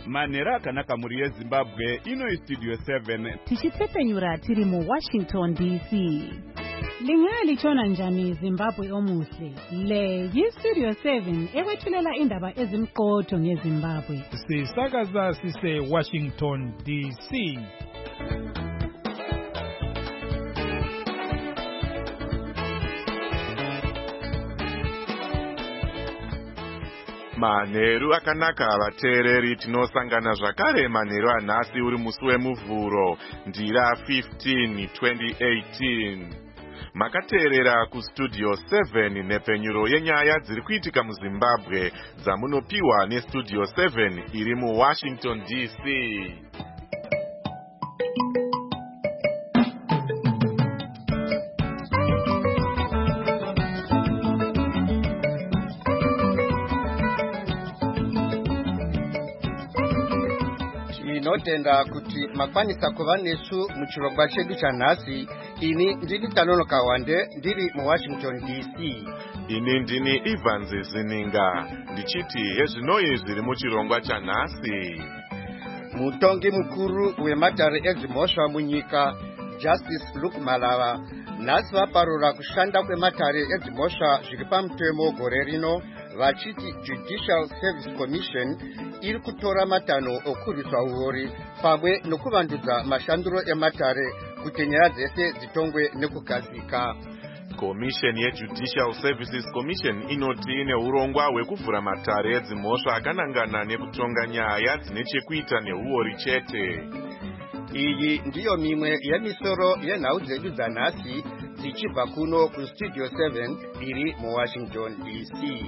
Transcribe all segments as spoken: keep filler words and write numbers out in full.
Manheru akanaka muri yeZimbabwe, ino Studio seven. Tichitsepenyura tiri mu Washington D C. Lingalitshona njani Zimbabwe omuhle? Le yiStudio seven ekwethulela indaba ezimqotho ngeZimbabwe. Sisakaza sise Washington D C. Manheru akanaka vateereri, tinosangana zvakare manheru anhasi uri musi wemuvhuro ndira fifteen twenty eighteen. Makateerera kuStudio seven nepenyuro yenyaya dziri kuitika muZimbabwe dzamunopiwa neStudio seven iri muWashington D C. Tinotenda kuti makwanisa kuva nesu muchirongwa chedu chanhasi. Ini ndini Tanonoka Wande ndiri muWashington D C. Ini ndini Evans Zininga ndichiti hezvinoi zviri muchirongwa chanhasi. Mutongi mukuru wematare ezimhosva munyika Justice Luke Malava nhasi vaparura kushanda kwematare ezimhosva zviri pamutemo gore rino vachiti Judicial Service Commission iri kutora matanho okurwisa uori pamwe nokuvandudza mashandiro ematare kuti nyaya dzese dzitongwe nekugadzika. Commission yeJudicial Services Commission inoti ine urongwa hwekuvhura matare edzimhosva akanangana nekutonga nyaya dzine chekuita neuori chete. Iyi ndiyo mimwe yemisoro yenhau dzedu dzanhasi dzichibva kuno kuStudio seven iri muWashington D C.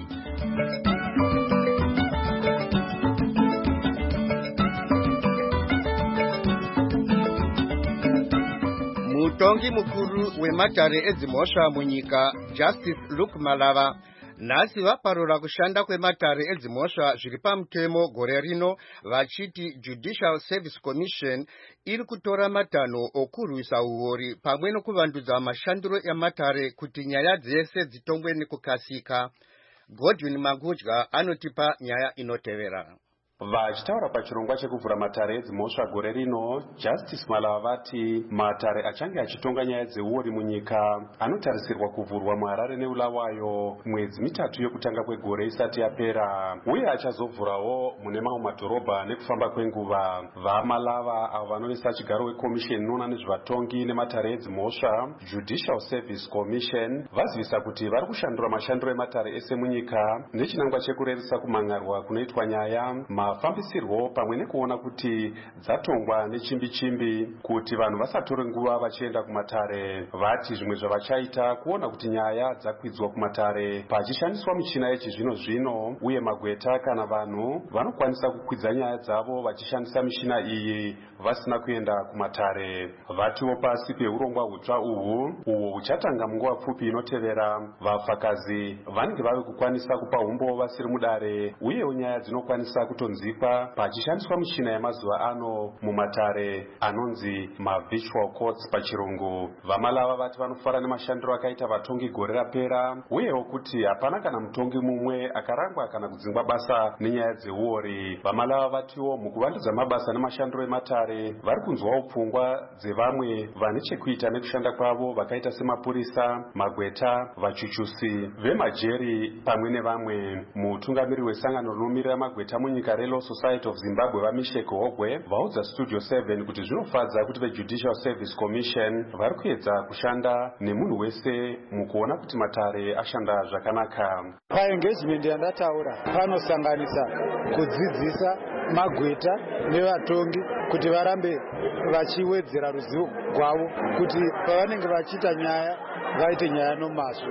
Mutongi mukuru wematare edzimhosva munyika Justice Luke Malava nhasi vaparura kushanda kwematare edzimhosva zviri pamutemo gore rino vachiti Judicial Service Commission iri kutora matanho okurwisa uori pamwe nokuvandudza mashandiro ematare kuti nyaya dzese dzitongwe nekukasika. Godwin Magudya anotipa nyaya inotevera. Vachitaura pachirongwa chekuvhura matare edzimhosva gore rino, Justice Malava vati matare achange achitonga nyaya dzeuori munyika anotarisirwa kuvhurwa muHarare neBulawayo mwedzi mitatu yokutanga kwegore isati yapera, uye achazovhurawo mune mamwe madhorobha nekufamba kwenguva. VaMalava avo vanovesa chigaro wekomisheni inoona nezvevatongi nematare edzimhosva Judicial Service Commission vazivisa kuti vari kushandura mashandiro ematare ese munyika nechinangwa chekureresa kumangarwa kunoitwa nyaya, mafambisirwo pamwe nekuona kuti dzatongwa nechimbi-chimbi kuti vanhu vasatore nguva vachienda kumatare. Vati zvimwe zvavachaita kuona kuti nyaya dzakwidzwa kumatare pachishandiswa michina yechizvino-zvino, uye magweta kana vanhu vanokwanisa kukwidza nyaya dzavo vachishandisa michina iyi vasina kuenda kumatare. Vatiwo pasi peurongwa hutsva uhwu uhwo huchatanga munguva pfupi inotevera, vafakazi vanenge vave kukwanisa kupa umbo vasiri mudare, uyewo nyaya dzinokwanisa kutonzikwa pachishandiswa michina yamazuva ano mumatare anonzi mavirtual courts pachirungu. VaMalava vati vanofara nemashandiro akaita vatongi gore rapera, uyewo kuti hapana kana mutongi mumwe akarangwa kana kudzingwa basa nenyaya dzeuori. VaMalava vatiwo mukuvandudza mabasa nemashandiro ematare vari kunzwawo pfungwa dzevamwe vane chekuita nekushanda kwavo vakaita semapurisa, magweta, vachuchusi vemajeri pamwe nevamwe. Mutungamiri wesangano rinomirira magweta munyika reLaw Society of Zimbabwe vaMishek Hogwe vaudza Studio seven kuti zvinofadza kuti veJudicial Service Commission vari kuedza kushanda nemunhu wese mukuona kuti matare ashanda zvakanaka. Paengagement yandataura panosanganisa kudzidzisa magweta nevatongi kuti varambe vachiwedzera ruzivo rwavo kuti pavanenge vachiita nyaya vaite nyaya nomazvo.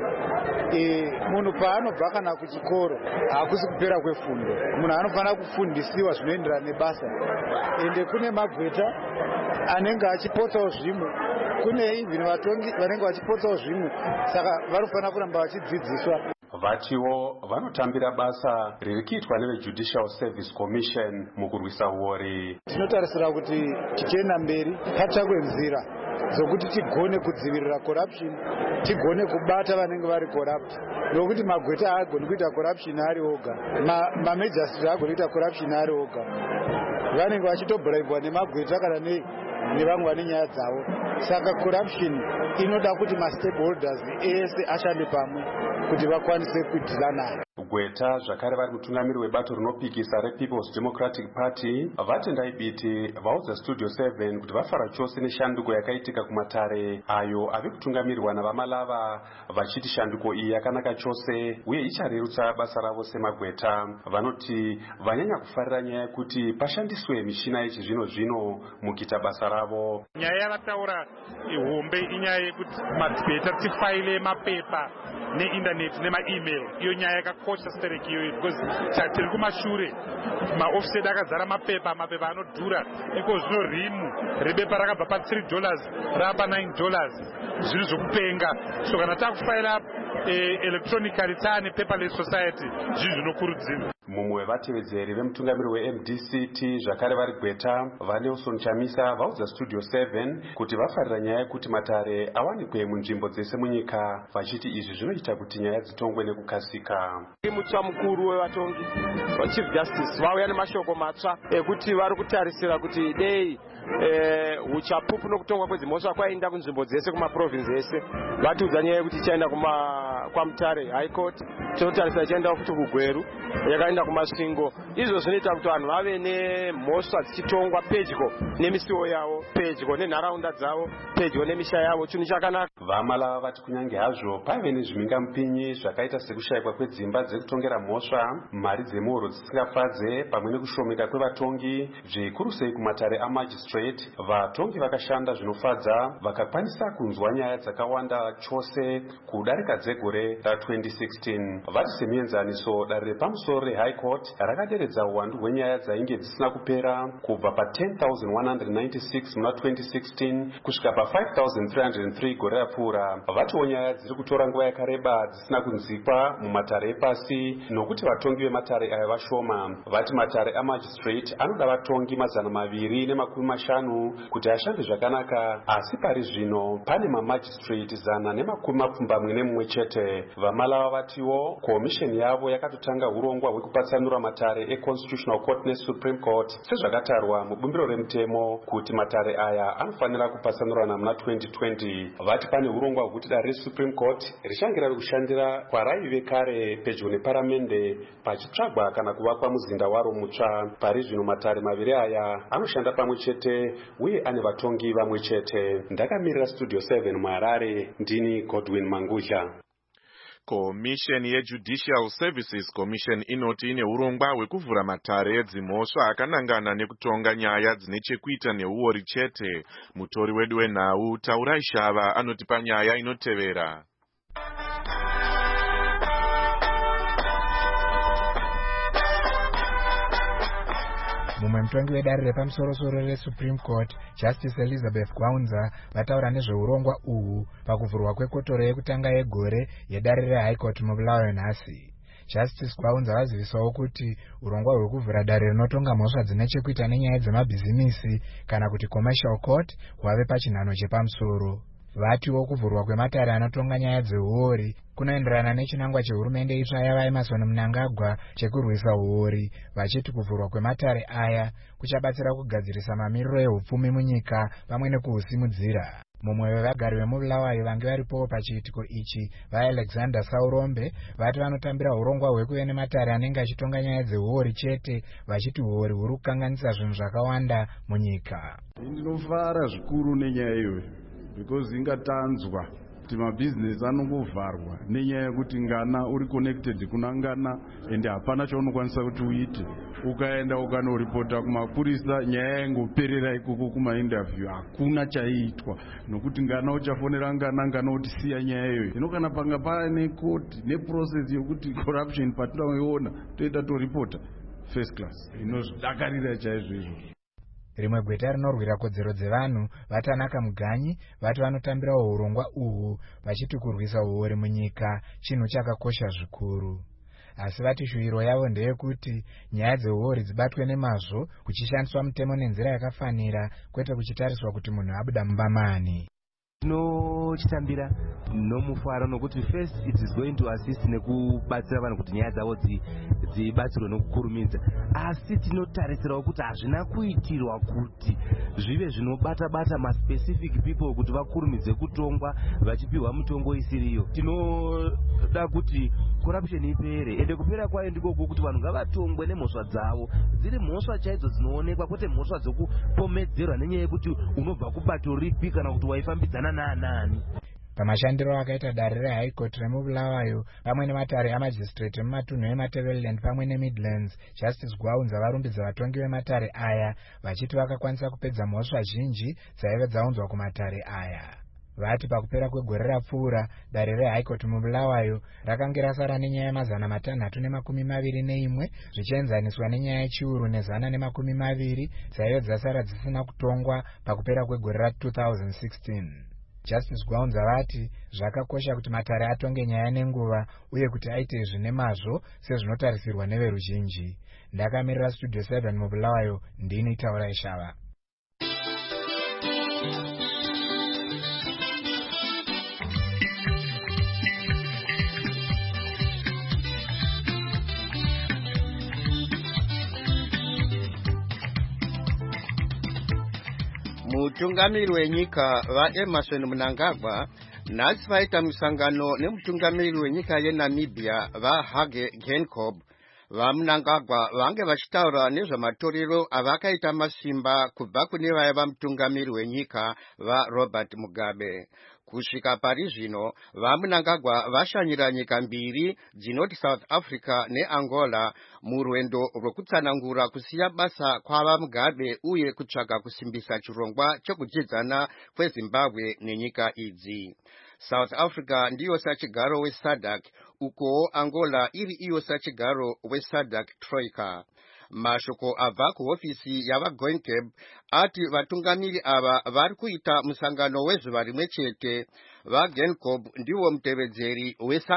E, munhu paanobva kana kuchikoro hakusi kupera kwefundo, munhu anofanira kufundisiwa zvinoenderana nebasa, ende kune magweta anenge achipotsawo zvimwe, kune even vatongi vanenge vachipotsawo zvimwe, saka vanofanira kuramba vachidzidziswa. Vatiwo vanotambira basa riri kuitwa neveJudicial Service Commission mukurwisa uori. Tinotarisira kuti tichienda mberi patsvakwe nzira dzokuti tigone kudzivirira corruption, tigone kubata vanenge vari corrupt, nokuti magweta haagoni kuita corruption ari oga, mamajistri haagoni kuita corruption ari oga, vanenge vachitobhuraibwa nemagweta kana nevamwe vane nyaya dzavo. Saka corruption inoda kuti mastakeholders ese ashande pamwe kuti vakwanise kudhila nayo. Gweta zvakare vari mutungamiri webato rinopikisa rePeople's Democratic Party vatendai biti vaudza Studio seven kuti vafara chose neshanduko yakaitika kumatare ayo ave kutungamirirwa navamalava, vachiti shanduko iyi yakanaka chose uye icharerutsa basa ravo semagweta. Vanoti vanyanya kufarira nyaya yekuti pashandiswe mishina yechizvino zvino mukuita basa ravo. Nyaya yavataura hombe inyaya yekuti magweta tifaile mapepa neinternet nema-email, iyo nyaya yakakosha stereki iyoyo, because tiri kumashure maofisi edu akazara mapepa, mapepa anodhura. Iko zvino rimu rebepa rakabva pa three dollars rapa nine dollars, zvinhu zvokupenga. So kana takufaila electronically taane paperless society, zvinhu zvinokurudzirwa. Mumwe wevatevedzeri vemutungamiri weM D C T zvakare vari Gweta vaNelson Chamisa vaudza Studio seven kuti vafarira nyaya yekuti matare awanikwe munzvimbo dzese munyika, vachiti izvi zvinoita kuti nyaya dzitongwe nekukasika. Mutsva mukuru wevatongi Chief Justice vauya nemashoko matsva ekuti vari kutarisira kuti dei uchapupu nokutongwa kwedzimhosva kwaenda kunzvimbo dzese kumaprovince ese. Vatiudza nyaya yekuti ichaenda kwaMutare High Court, tinotarisa ichaenda futi kuGweru, yakaenda kumasvingo. Izvo zvinoita kuti vanhu vave nemhosva dzichitongwa pedyo nemisiwo yavo, pedyo nenharaunda dzavo, pedyo nemisha yavo, chinhu chakanaka. Vamalava vati kunyange hazvo paive nezvimingamupinyi zvakaita sekushayikwa kwedzimba dzekutongera mhosva, mari dzemuhoro dzisingafadze pamwe nekushomeka kwevatongi, zvikuru sei kumatare amagistrate, vatongi vakashanda zvinofadza vakakwanisa kunzwa nyaya dzakawanda chose kudarika dzegore ra twenty sixteen. Vati semuenzaniso dare repamusoro reHigh Court rakaderedza uwandu hwenyaya dzainge dzisina kupera kubva pa ten thousand one hundred ninety-six muna twenty sixteen kusvika pa five thousand three hundred three gore rapfuura. Vatiwo nyaya dziri kutora nguva yakareba dzisina kunzikwa mumatare epasi nokuti vatongi vematare aya vashoma. Vati matare amagistrate anoda vatongi mazana maviri nemakumi mashanu kuti ashande zvakanaka, asi pari zvino pane mamagistrate zana nemakumi mapfumbamwe nemumwe chete. Vamalava vatiwo komisheni yavo yakatotanga urongwa hwekupatsanura matare eConstitutional Court neSupreme Court sezvakatarwa mubumbiro remutemo kuti matare aya anofanira kupatsanurana muna twenty twenty. Vati pane urongwa hwekuti dare reSupreme Court richange rari kushandira kwaraive kare pedyo neparamende pachitsvagwa kana kuvakwa muzinda waro mutsva. Pari zvino matare maviri aya anoshanda pamwe chete uye ane vatongi vamwe chete. Ndakamirira Studio seven muHarare, ndini Godwin Mangudla. Commission yeJudicial Services Commission inoti ine urongwa hwekuvhura matare edzimhosva akanangana nekutonga nyaya dzine chekuita neuori chete. Mutori wedu wenhau Taurai Shava anotipa nyaya inotevera. Mumwe mutongi wedare repamusoro-soro reSupreme Court, Justice Elizabeth Gwaunza, vataura nezveurongwa uhu pakuvhurwa kwekotoro yekutanga yegore yedare reHigh Court mubulawayo nhasi. Justice Gwaunza vazivisawo kuti urongwa hwekuvhura dare rinotonga mhosva dzine chekuita nenyaya dzemabhizimisi kana kuti commercial court hwave pachinhano chepamusoro. Vatiwo kuvhurwa kwematare anotonga nyaya dzeuori kunoenderana nechinangwa chehurumende itsva yava Emmerson Mnangagwa chekurwisa uori, vachiti kuvhurwa kwematare aya kuchabatsira kugadzirisa mamiriro ehupfumi munyika pamwe nekuhusimudzira. Mumwe wevagari vemubulawayo vange varipowo pachiitiko ichi vaAlexander Saurombe vati vanotambira urongwa hwekuve nematare anenge achitonga nyaya dzeuori chete, vachiti uori huri kukanganisa zvinhu zvakawanda munyika. Ndinofara zvikuru nenyaya iyoyo because ingatanzwa kuti mabhizinesi anongovharwa nenyaya yekuti ngana uri connected kuna ngana ende hapana chaunokwanisa kuti uite. Ukaenda ukanoripota kumapurisa nyaya yangoperera ikoko kumainterview, hakuna chaiitwa nokuti ngana uchafonera ngana ngana kuti siya nyaya iyoyo. Zvino kana panga pane koti neprocess yokuti corruption patinoiona toita toripota first class, inozvidakarira chaizvo izvozvo. Rimwe gweta rinorwira kodzero dzevanhu vatanaka Muganyi vati vanotambirawo urongwa uhu vachiti kurwisa uori munyika chinhu chakakosha zvikuru. Asi vati shuwiro yavo ndeyekuti nyaya dzeuori dzibatwe nemazvo kuchishandiswa mutemo nenzira yakafanira kwete kuchitariswa kuti munhu abuda mumbamani. tinochitambira nomufaro nokuti first it is going to assist nekubatsira vanhu kuti nyaya dzavo dzibatsirwe nokukurumidza, asi tinotarisirawo kuti hazvina kuitirwa kuti zvive zvinobata-bata maspecific people kuti vakurumidze kutongwa vachipiwa mitongo isiriyo. Tinoda kuti corruption ipere, ende kupera kwayo ndikoko kuti vanhu ngavatongwe nemhosva dzavo dziri mhosva chaidzo dzinoonekwa, kwete mhosva dzokupomedzerwa nenyaya yekuti unobva kubato ripi kana kuti waifambidzana naanani. Pamashandiro akaita dare reHigh Court remubulawayo pamwe nematare amajistrate emumatunhu eMatabeleland pamwe neMidlands, Justice Gwaunza varumbidza vatongi vematare aya vachiti vakakwanisa kupedza mhosva zhinji dzaive dzaunzwa kumatare aya. Vati pakupera kwegore rapfuura dare reHigh Court mubulawayo rakange rasara nenyaya yemazana matanhatu nemakumi maviri neimwe zvichienzaniswa nenyaya yechiuru nezana nemakumi maviri dzaive dzasara dzisina kutongwa pakupera kwegore ra-two thousand sixteen. Justice Gwaunza vati zvakakosha kuti matare atonge nyaya nenguva uye kuti aite zvine mazvo sezvinotarisirwa neveruzhinji. Ndakamirira Studio seven mubulawayo, ndini Taura Ishava. Mutungamiri wenyika vaEmerson Mnangagwa nhasi vaita musangano nemutungamiri wenyika yeNamibia vaHage Geingob. VaMnangagwa vange vachitaura nezvamatorero avakaita masimba kubva kune vaiva mutungamiri wenyika vaRobert Mugabe. Kusvika pari zvino vaMnangagwa vashanyira nyika mbiri dzinoti South Africa neAngola murwendo rwekutsanangura kusiya basa kwava Mugabe uye kutsvaga kusimbisa chirongwa chokudyidzana kweZimbabwe nenyika idzi. South Africa ndiyo sachigaro weSADC, uko Angola iri iyo sachigaro weSADC Troika. Mashoko abva kuhofisi yava Geingob ati vatungamiri ava vari kuita musangano wezuva rimwe chete. VaGeingob ndivo mutevedzeri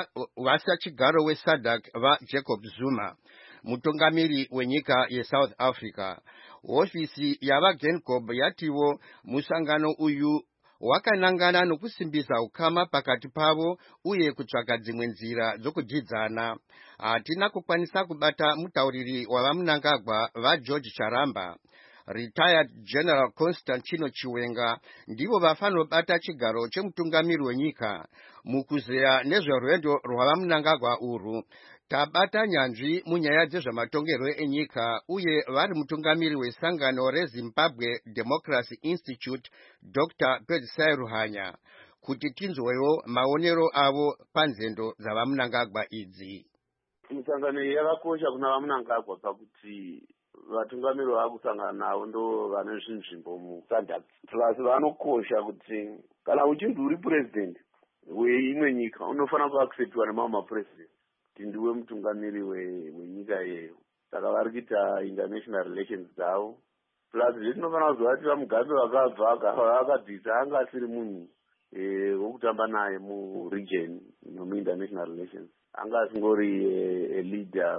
wasachigaro weSADC vaJacob Zuma, mutungamiri wenyika yeSouth Africa. Hofisi yava Geingob yatiwo musangano uyu wakanangana nokusimbisa ukama pakati pavo uye kutsvaga dzimwe nzira dzokudyidzana. Hatina kukwanisa kubata mutauriri wavaMnangagwa vaGeorge Charamba. Retired General Constantino Chiwenga ndivo vafanobata chigaro chemutungamiri wenyika. Mukuzeya nezverwendo rwavaMnangagwa urwu tabata nyanzvi munyaya dzezvematongerwo enyika uye vari mutungamiri wesangano reZimbabwe Democracy Institute Doctor Pedzisai Ruhanya kuti tinzwewo maonero avo panzendo dzavaMnangagwa idzi. Musangano yakakosha kuna vaMnangagwa pakuti vatungamiri vakusangana navo ndo vane zvinzvimbo muSADC. Plus vanokosha kuti kana uchinzi uri president weimwe nyika unofana kuacceptwa nemamwe mapresident kuti ndiwe mutungamiri wenyika yeyo. Saka vari kuita international relations dzavo. Plus zvetinofanira kuziva kuti vaMugabe vakabva vakabvisa anga asiri munhu wokutamba naye muregion nomuinternational relations, anga asingori leader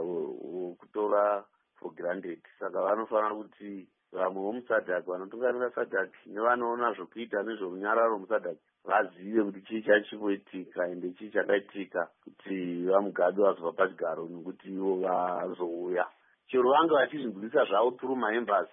wokutora for granted. Saka vanofanira kuti vamwe vomuSADC vanotungamira SADC nevanoona zvokuita nezveunyararo muSADC vazive kuti chii chachimboitika ende chii chakaitika kuti vaMugabe vazobva pachigaro nekuti ivo vazouya. Chero vange vachizvinzwisa zvavo through maembassy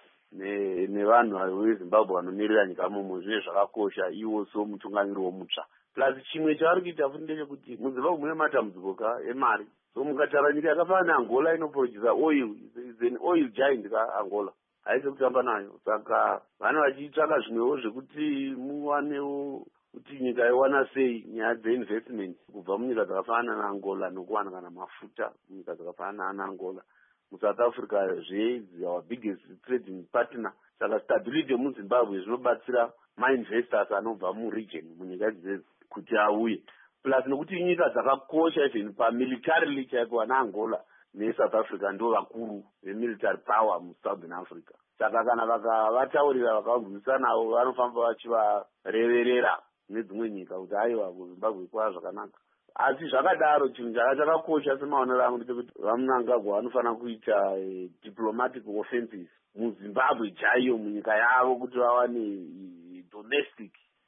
nevanhu veZimbabwe vanomirira nyika mumo, zvinenge zvakakosha ivo so mutungamiri womutsva. Plus chimwe chavari kuita futi ndechekuti muZimbabwe mune matambudziko emari. So mukatara nyika yakafanana neAngola inoproducer oil, is an oil giant ka Angola, haisi kutamba nayo. Saka vana vachitsvaka zvimwewo zvekuti muwanewo kuti nyika iwana sei nyaya dzeinvestment kubva munyika dzakafanana naAngola nokuwana kana mafuta munyika dzakafanana naAngola. MuSouth Africa zve is our biggest trading partner. Saka stability muZimbabwe zvinobatsira mainvestors anobva muregion munyika dzedzi kuti auye. Plus nokuti nyika dzakakosha even pamilitarily chaiko naAngola neSouth Africa ndo vakuru vemilitary power muSouthern Africa. Saka kana vakavataurira vakaunzwisa navo vanofamba vachivareverera nedzimwe nyika kuti aiwa kuZimbabwe kwava zvakanaka. Asi zvakadaro chinhu chakakosha semaonero angu ndechekuti vaMnangagwa vanofana kuita diplomatic offenses muZimbabwe chaiyo munyika yavo kuti vawane domestic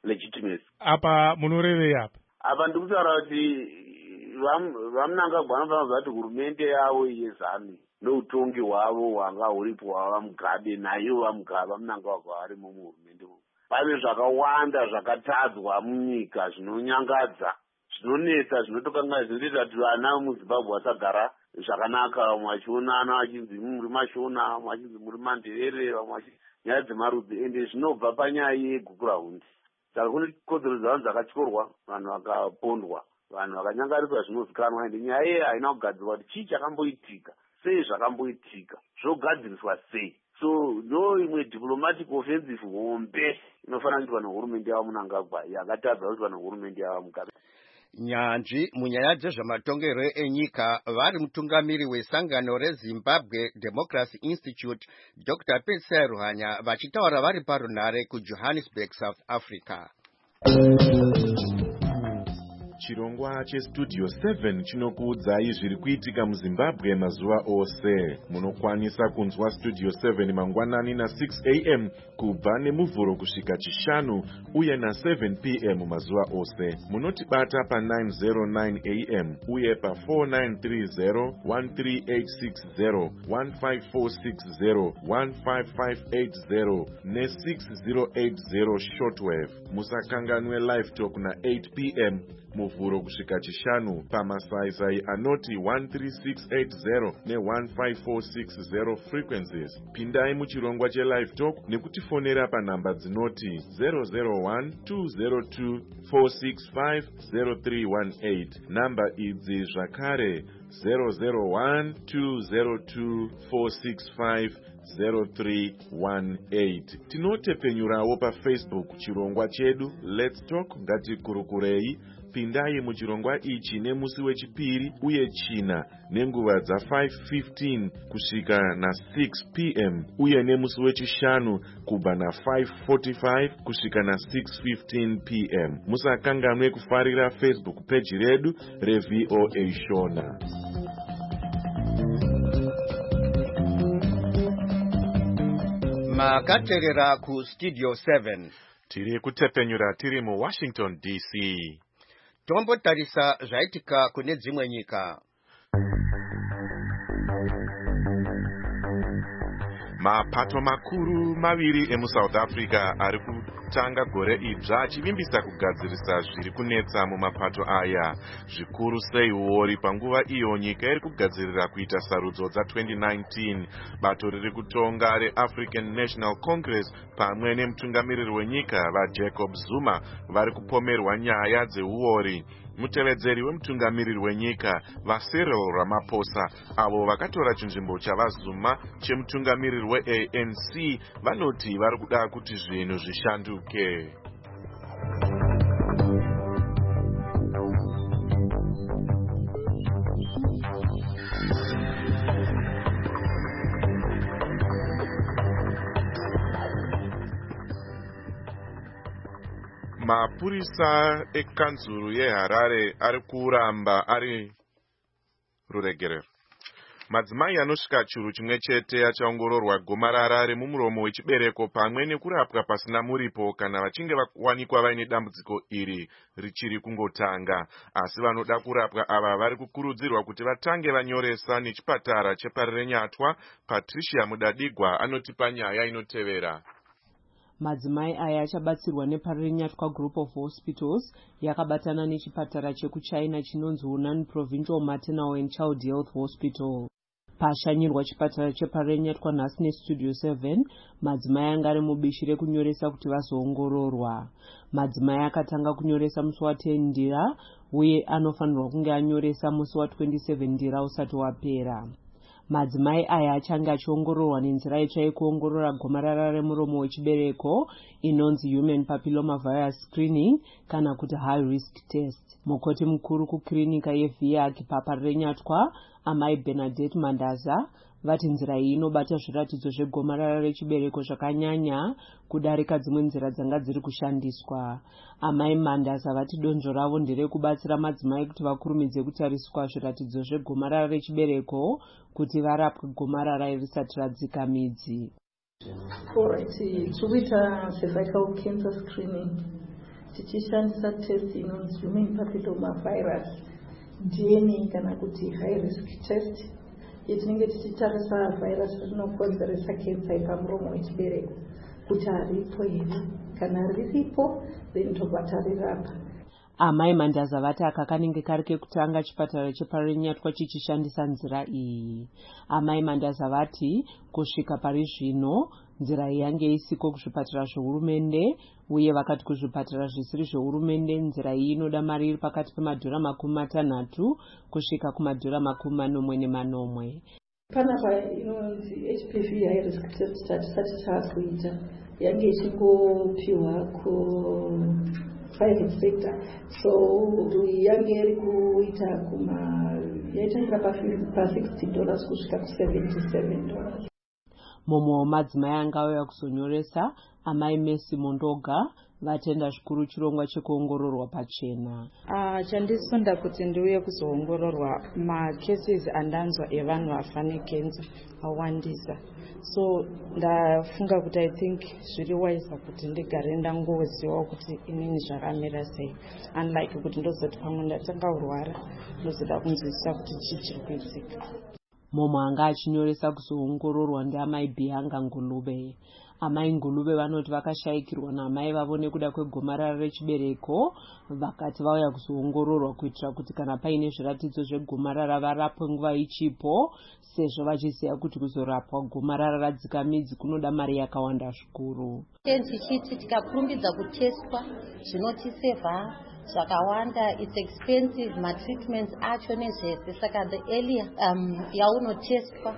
legitimacy. Apa munoreve apa? Apa ndikutaura kuti vamunangagwa vanofanira kuti hurumende yavo yezanu noutongi hwavo hwanga huripo hwava Mugabe naivo vaMugabe vamunangagwa varimo muhurumende. Pane zvakawanda zvakatadzwa munyika zvinonyangadza, zvinonetsa, zvinotokanganisa, zvinoita kuti vana muZimbabwe vasagara zvakanaka. Vamwe vachionana vachinzi muri mashona, vamwe vachinzi muri manderere, vamwe nyaya dzemarudzi, ende zvinobva panyaya yegukura hundi. Saka kune kodzero dzavanhu dzakatyorwa, vanhu vakapondwa, vanhu vakanyangariswa zvinozikanwa, ende nyaya iyi haina kugadzirwa kuti chii chakamboitika, sei zvakamboitika, zvogadziriswa sei. So ndo imwe diplomatic offensive hombe inofanira kuitwa nehurumende yavo Mnangagwa yakatadza kuitwa nehurumende yavo Mugabe. Nyanzvi munyaya dzezvematongero enyika vari mutungamiri wesangano reZimbabwe Democracy Institute Doctor Petsai Ruhanya vachitaura vari parunhare kuJohannesburg, South Africa. Chirongwa chestudio seven chinokuudzai zviri kuitika muZimbabwe mazuva ose. Munokwanisa kunzwa studio seven mangwanani na six a m kubva nemuvhuro kusvika chishanu uye na seven p m mazuva ose. Munotibata pa nine oh nine a m uye pa four nine three zero, one three eight six zero, one five four six zero, one five five eight zero ne six zero eight zero shortwave. Musakanganwe live talk na eight p m muvhuro kusvika chishanu pamasaisai anoti one three six eight zero ne one five four six zero frequencies. Pindai muchirongwa chelive talk nekutifonera panhamba dzinoti zero zero one two zero two four six five zero three one eight. Namba idzi zvakare zero zero one two zero two four six five zero three one eight. Tinotepenyurawo pa Facebook chirongwa chedu Let's Talk Ngatikurukurei. Pindai muchirongwa ichi nemusi wechipiri uye china nenguva dza five fifteen kusvika na six p m uye nemusi wechishanu kubva na five forty-five kusvika na six fifteen p m. Musakanganwe kufarira Facebook page redu reV O A Shona. Makaterera ku Studio seven. Tiri kutepenyura tiri mu Washington D C. Tombotarisa zvaitika kune dzimwe nyika. Mapato makuru maviri emu South Africa ari kutanga gore idzva achivimbisa kugadzirisa zviri kunetsa mumapato aya. Zvikuru sei uori panguva iyo nyika iri kugadzirira kuita sarudzo dza twenty nineteen. Bato riri kutonga reAfrican National Congress pamwe nemutungamiriri wenyika vaJacob Zuma vari kupomerwa nyaya dzeuori. Mutevedzeri wemutungamiriri wenyika vaCyril Ramaphosa avo vakatora chinzvimbo chavazuma chemutungamiriri weA N C vanoti vari kuda kuti zvinhu zvishanduke. Mapurisa ekanzuru yeHarare ari kuramba ari ruregerero. Madzimai anosvika churu chimwe chete achaongororwa gomarara remumuromo wechibereko pamwe nekurapwa pasina muripo kana vachinge vawanikwa vaine dambudziko iri richiri kungotanga. Asi vanoda kurapwa ava vari kukurudzirwa kuti vatange vanyoresa nechipatara cheParirenyatwa. Patricia Mudadigwa anotipa nyaya inotevera. Madzimai aya achabatsirwa neParirenyatwa Group of Hospitals yakabatana nechipatara chekuChina chinonzi Hunan Provincial Maternal and Child Health Hospital. Pashanyirwa chipatara cheParirenyatwa nhasi neStudio seven, madzimai anga ari mubishi rekunyoresa kuti vazoongororwa. Madzimai akatanga kunyoresa musi wa ten ndira uye anofanirwa kunge anyoresa musi wa twenty-seven ndira usati wapera. Madzimai aya achange achiongororwa nenzira itsva yekuongorora gomarara remuromo wechibereko inonzi Human Papilloma Virus Screening kana kuti High Risk Test. Mukoti mukuru kuklinika yeViaki paParirenyatwa Amai Bernadette Mandaza vati nzira iyi inobata zviratidzo zvegomarara rechibereko zvakanyanya kudarika dzimwe nzira dzanga dziri kushandiswa. Amai Mandaza vati donzvo ravo nderekubatsira madzimai kuti vakurumidze kutariswa zviratidzo zvegomarara rechibereko kuti varapwe gomarara risati radzika midzi. Alright, tikuita cervical cancer screening tichishandisa test inonzi human papillomavirus D N A kana kuti high risk test yetinenge tichitarisa virus rinokonzeresa kensa yepamuromo wechibereko kuti haripo here, kana riripo then tobva tarirapa. Amai Mandaza vati aka kanenge kari kekutanga chipatara cheParinyatwa chichishandisa nzira iyi. Amai Mandaza vati kusvika pari zvino nzira iyi yange isiko kuzvipatara zvehurumende, uye vakati kuzvipatara zvisiri zvehurumende nzira iyi inoda mari iri pakati pemadhora makumi matanhatu kusvika kumadhora makumi manomwe nemanomwe. Panapa inonzi H P V high risk test hatisati taakuita, yange ichingopiwa ku private sector, so yange iri kuita kuma yaitangira pa sixty dollars kusvika ku seventy-seven dollars. Mumwe wemadzimai angauya kuzonyoresa, amai Messi Mondoga, vatenda zvikuru chirongwa chekuongororwa pachena. Ah, chandisonda kuti ndiuye kuzoongororwa macases andanzwa evanhu vafa nekenza awandisa. So ndafunga kuti I think zviri wise kuti ndigare ndangoziva kuti inini zvakamira sei, unlike kuti ndozoti pamwe ndatanga kurwara ndozoda kunzwisisa kuti chii chiri kuitika. Mumwe anga achinyoresa kuzoongororwa ndiamai Bianga Ngulube. Amai Ngulube vanoti vakashayikirwa naamai vavo nekuda kwegomarara rechibereko, vakati vauya kuzoongororwa kuitira kuti kana paine zviratidzo zvegomarara varapwe nguva ichipo, sezvo vachiziva kuti kuzorapwa gomarara radzikamidzi kunoda mari yakawanda zvikuru. Tichiti tikakurumbidza kutestwa zvinotisevha zvakawanda, it's expensive, ma-treatments acho nezvese, saka the earlier um, yaunotestwa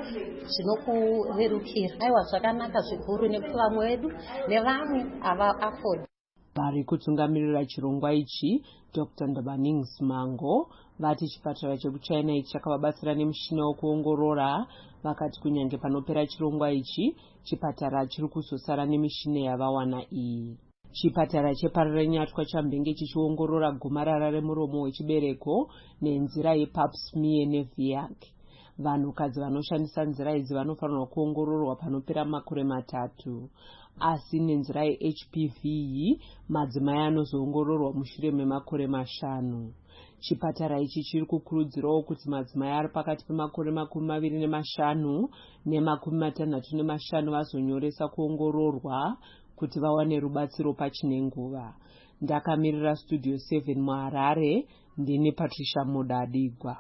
zvinokurerukira. Aiwa zvakanaka zvikuru nekuti vamwe vedu nevamwe hava afford. Vari kutungamirira chirongwa ichi, Doctor Ndabaning Simango, vati chipatara chekuChina ichi chakavabatsira nemushina wekuongorora, vakati kunyange panopera chirongwa ichi, chipatara chiri kuzosara nemishina yavawana iyi. Chipatara cheParinyatwa chambenge chichiongorora gomarara remuromo wechibereko nenzira yepap smear nevhi yake. Vanhukadzi vanoshandisa nzira idzi vanofanirwa kuongororwa panopera makore matatu. Asi nenzira ye-H P V iyi, madzimai anozoongororwa mushure memakore mashanu. Chipatara ichi chiri kukurudzirawo kuti madzimai ari pakati pemakore makumi maviri nemashanu nemakumi matanhatu nemashanu vazonyoresa kuongororwa kuti vawane rubatsiro pachine nguva. Ndakamirira Studio seven muHarare, ndini Patricia Mudadigwa.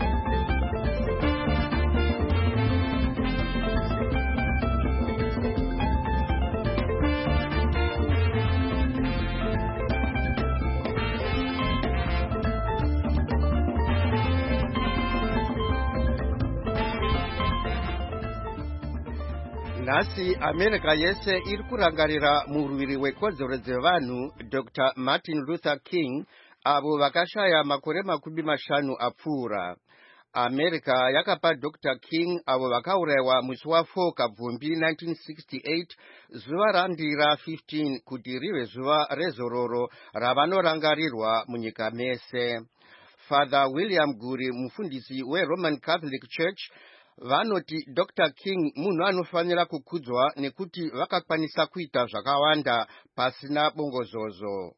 Nasi America yese iri kurangarira murwiri wekodzero dzevanhu Doctor Martin Luther King avo vakashaya makore makumi mashanu apfuura. America yakapa Doctor King avo vakaurayiwa musi wa4 Kabvumbi nineteen sixty-eight zuva randira fifteen kuti rive zuva rezororo ravanorangarirwa munyika mese. Father William Guri, mufundisi weRoman Catholic Church, vanoti Doctor King munhu anofanira kukudzwa nekuti vakakwanisa kuita zvakawanda pasina bongozozo.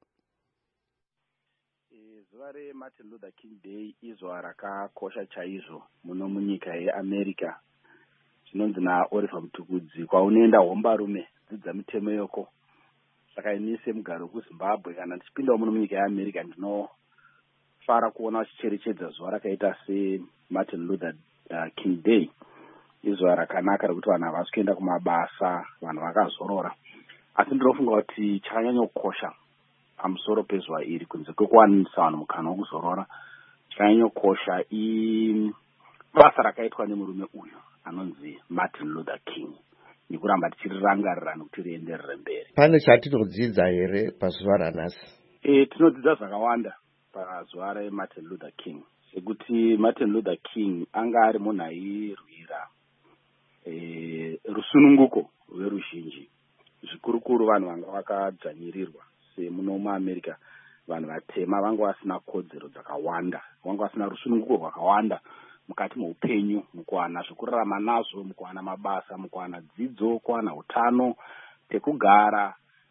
Zuva reMartin Luther King Day izuva rakakosha chaizvo muno munyika yeAmerica. Zvinonzi naOliver Mutukudzi, kwaunoenda hombarume dzidza mitemo yoko. Saka ini semugari wekuZimbabwe kana ndichipindawo muno munyika yeAmerica ndinofara kuona vachicherechedza zuva rakaita seMartin Luther Uh, King Day. Izuva rakanaka rekuti vanhu havasi kuenda kumabasa, vanhu vakazorora. Asi ndinofunga kuti chakanyanya kukosha pamusoro pezuva iri kunze kwekuwanisa vanhu mukana wokuzorora, chakanyanya kukosha ibasa rakaitwa nemurume uyu anonzi Martin Luther King, nekuramba tichirirangarira nekuti rienderere mberi. Pane chatinodzidza here pazuva ranhasi? Eh, tinodzidza zvakawanda pazuva raMartin Luther King. Sekuti Martin Luther King anga ari munhu airwira e, rusununguko rweruzhinji. Zvikurukuru vanhu vanga vakadzvanyirirwa semuno muAmerica, vanhu vatema vanga vasina kodzero dzakawanda, vanga vasina rusununguko rwakawanda mukati meupenyu, mukuwana zvekurarama nazvo, mukuwana mabasa, mukuwana dzidzo, kuwana utano, pekugara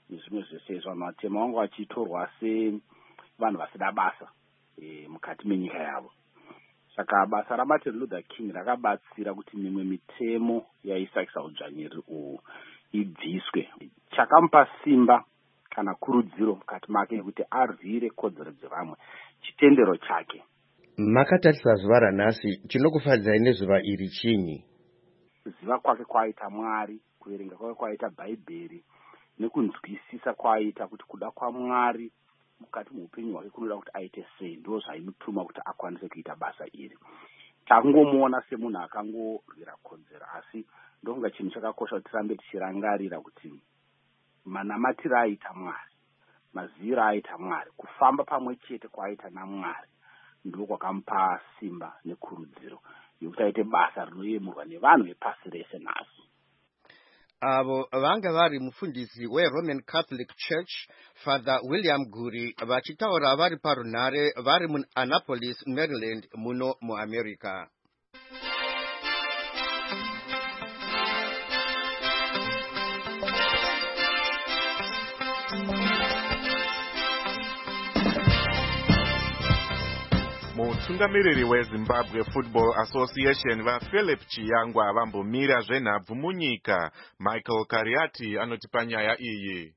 nezvimwe zvese izvo vanhu vatema vangu vachitorwa sevanhu vasina basa e, mukati menyika yavo. Saka basa raMartin Luther King rakabatsira kuti mimwe mitemo yaisakisa udzvanyiriri uhu ibviswe. Chakamupa simba kana kurudziro mukati make yekuti arwire kodzero dzevamwe chitendero chake. Makatarisa zuva ranhasi, chinokufadzai nezuva iri chinyi? Kuziva kwake kwaita Mwari, kuverenga kwake kwaita Bhaibheri, nekunzwisisa kwaita kuti kuda kwaMwari mukati muupenyu hwake kunoda kuti aite sei, ndo zvaimutuma kuti akwanise kuita basa iri. Takungomuona semunhu akangorwira kodzero, asi ndofunga chinhu chakakosha kuti tirambe tichirangarira kuti manamatiro aita Mwari, maziviro aita Mwari, kufamba pamwe chete kwaita naMwari ndiko kwakamupa simba nekurudziro yokuti aite basa rinoyemurwa nevanhu vepasi rese nhasi. Avo vanga vari mufundisi weRoman Catholic Church Father William Guri vachitaura vari parunhare vari muAnnapolis, Maryland muno muAmerica. Mutungamiriri weZimbabwe Football Association vaPhilip Chiyangwa vambomira zvenhabvu munyika. Michael Kariati anotipa nyaya iyi.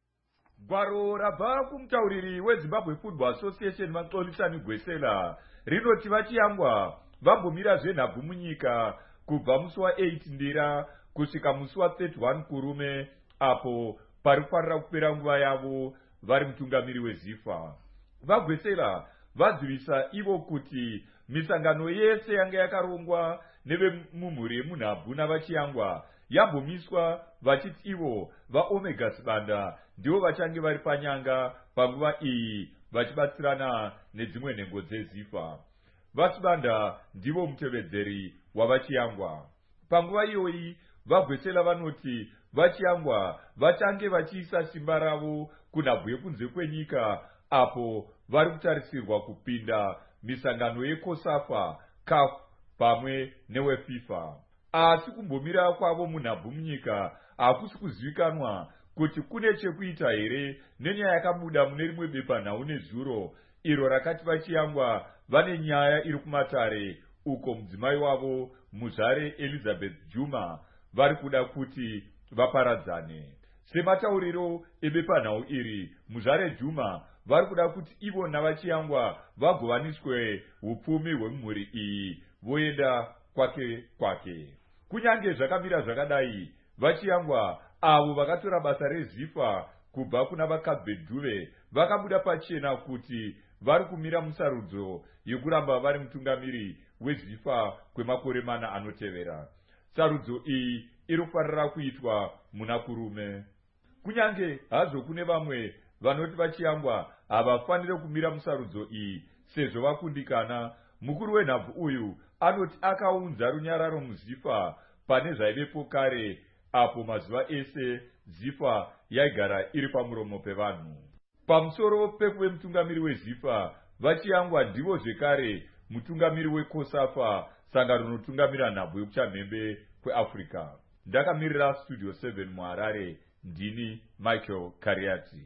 Gwaro rabva kumutauriri weZimbabwe Football Association Maxolisani Gwesela rinoti vaChiyangwa vambomira zvenhabvu munyika kubva musi wa8 Ndira kusvika musi wa31 Kurume, apo parifanira kupera nguva yavo vari mutungamiri weZIFA. VaGwesela vadzivisa ivo kuti misangano yese yanga yakarongwa nevemumhuri yemunhabvu navaChiyangwa yambomiswa, vachiti ivo vaOmega Sibanda ndivo vachange vari panyanga panguva iyi vachibatsirana nedzimwe nhengo dzeZIFA. VaSibanda ndivo mutevedzeri wavaChiyangwa. Panguva iyoyi vaGwesela vanoti vaChiyangwa vachange vachiisa simba ravo kunhabvu yekunze kwenyika, apo vari kutarisirwa kupinda misangano yeCOSAFA, C A F pamwe neweFIFA. Asi kumbomira kwavo munhabvu munyika hakusi kuzivikanwa kuti kune chekuita here nenyaya yakabuda mune rimwe bepanhau nezuro iro rakati vaChiyangwa vane nyaya iri kumatare uko mudzimai wavo Muzvare Elizabeth Juma vari kuda kuti vaparadzane. Sematauriro ebepanhau iri, Muzvare Juma vari kuda kuti ivo navaChiyangwa vagovaniswe upfumi hwemhuri iyi voenda kwake kwake. Kunyange zvakamira zvakadai, vaChiyangwa avo vakatora basa reZIFA kubva kuna vaKabvedhuve vakabuda pachena kuti vari kumira musarudzo yekuramba vari mutungamiri weZIFA kwemakore mana anotevera. Sarudzo iyi iri kufanira kuitwa muna Kurume. Kunyange hazvo kune vamwe vanoti vaChiyangwa havafanire kumira musarudzo iyi sezvo vakundikana, mukuru wenhabvu uyu anoti akaunza runyararo muZIFA pane zvaivepo kare, apo mazuva ese ZIFA yaigara iri pamuromo pevanhu. Pamusoro pekuve mutungamiri weZIFA, vaChiyangwa ndivo zvekare mutungamiri weCOSAFA, sangano rinotungamira nhabvu yekuchamhembe kweAfrica. Ndakamirira Studio seven muHarare, ndini Michael Kariati.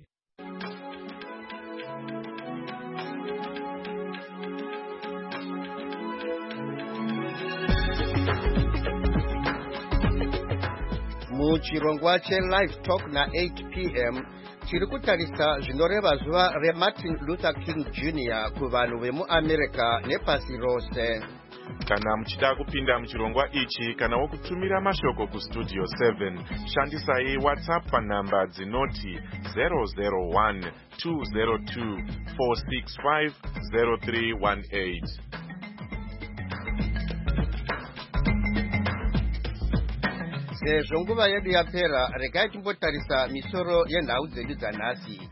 Muchirongwa cheLive Talk na eight p m chiri kutarisa zvinoreva zuva reMartin Luther King Junior kuvanhu vemuAmerica nepasi rose. Kana muchida kupinda muchirongwa ichi kana wokutumira mashoko kuStudio seven, shandisai WhatsApp panhamba dzinoti zero zero one two zero two four six five zero three one eight. Sezvo nguva yedu yapera, regai timbotarisa misoro yenhau dzedu dzanhasi.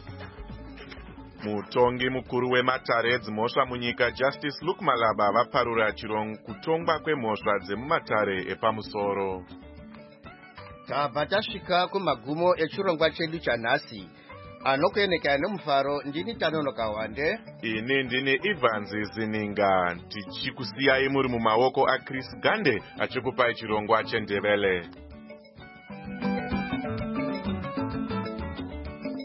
Mutongi mukuru wematare edzimhosva munyika Justice Luke Malaba vaparura chirongo kutongwa kwemhosva dzemumatare epamusoro. Tabva tasvika kumagumo echirongwa chedu chanhasi. Anokuenekera nemufaro, ndini Tanonoka Wande. Ini ndini Evans Zininga, tichikusiyai muri mumaoko aChris Gande achikupai chirongwa chendevele.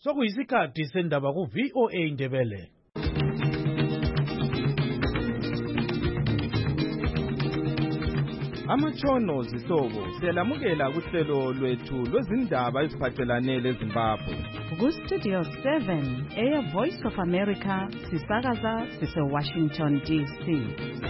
sokuyisikhathi sendaba ku-V O A Ndebele. Amatshono zihlobo siyalamukela kuhlelo lwethu lwezindaba eziphathelane leZimbabwe. Ku-Studio seven, Air Voice of America, sisakaza sise-Washington D C.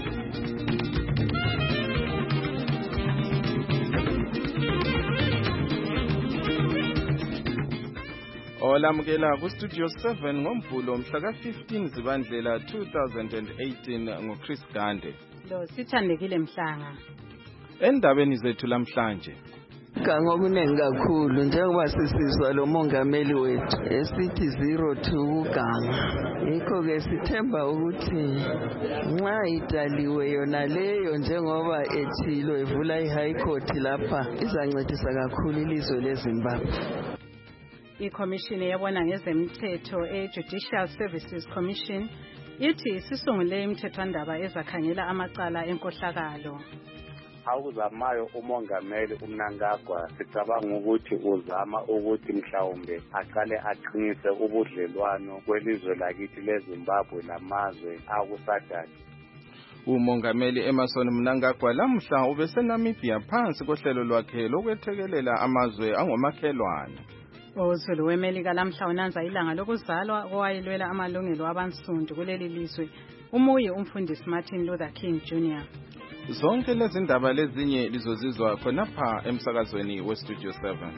Olamukela ku-Studio seven ngoMvulo mhla ka-fifteen Zibandlela two thousand eighteen ngoChris Gande. Lo sithandekile Mhlanga. Endabeni zethu lamhlanje. Gango kuningi kakhulu njengoba sisizwa lo mongameli wethu esithi zero two uganga. Yikho ke sithemba ukuthi nxa idaliwe yona leyo njengoba ethilo evula iHigh Court lapha izancedisa kakhulu ilizwe leZimbabwe. iCommission yabona ngezemthetho eJudicial Services Commission ithi isisungule imithethwandaba ezakhangela amacala enkohlakalo. Awuzamayo umongameli uMnangagwa sicabanga ukuthi uzama ukuthi mhlawumbe aqale aqinise ubudlelwano kwelizwe lakithi leZimbabwe namazwe akusadala. Umongameli Emmerson Mnangagwa lamhla ubeseNamibia phansi kohlelo lwakhe lokwethekelela amazwe angomakhelwane. Ozulu weMelika lamhla unanza ilanga lokuzalwa owayelwela amalungelo abansundu kuleli lizwe umuye umfundisi Martin Luther King Junior Zonke lezi ndaba lezinye lizozizwa khonapha emsakazweni weStudio seven.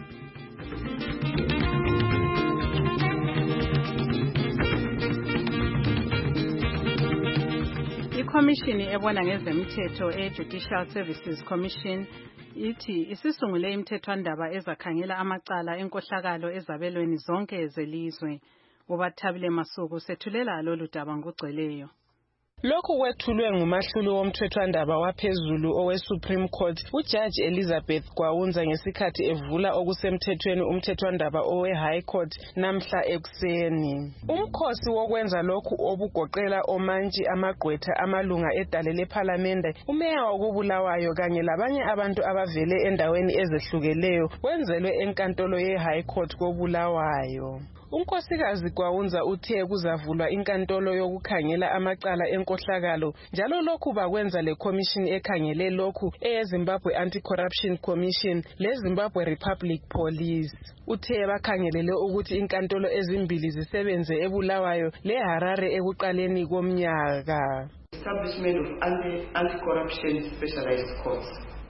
iCommission ebona ngezemthetho eJudicial Services Commission ithi isisungule imithethwandaba ezakhangela amacala enkohlakalo ezabelweni zonke zelizwe. Ubathabile Masuku sethulela lolu daba ngogcweleyo. Lokhu kwethulwe ngumahluli womthethwandaba waphezulu oweSupreme Court uJudge Elizabeth Gwawunza ngesikhathi evula okusemthethweni umthethwandaba oweHigh Court namhla ekuseni. Umkhosi wokwenza lokhu obugoqela omantshi amagqwetha amalunga edale lePhalamende umeya wakubulawayo kanye labanye abantu abavele endaweni ezehlukeleyo wenzelwe enkantolo yeHigh Court kobulawayo. Unkosikazi Gwawunza uthe kuzavulwa inkantolo yokukhangela amacala enkohlakalo njalo lokhu bakwenza le commission ekhangele lokhu eyeZimbabwe Anti-Corruption Commission leZimbabwe Republic Police. Uthe bakhangelele ukuthi inkantolo ezimbili zisebenze eBulawayo leHarare ekuqaleni komnyaka. Establishment of Anti-Corruption Specialized Courts.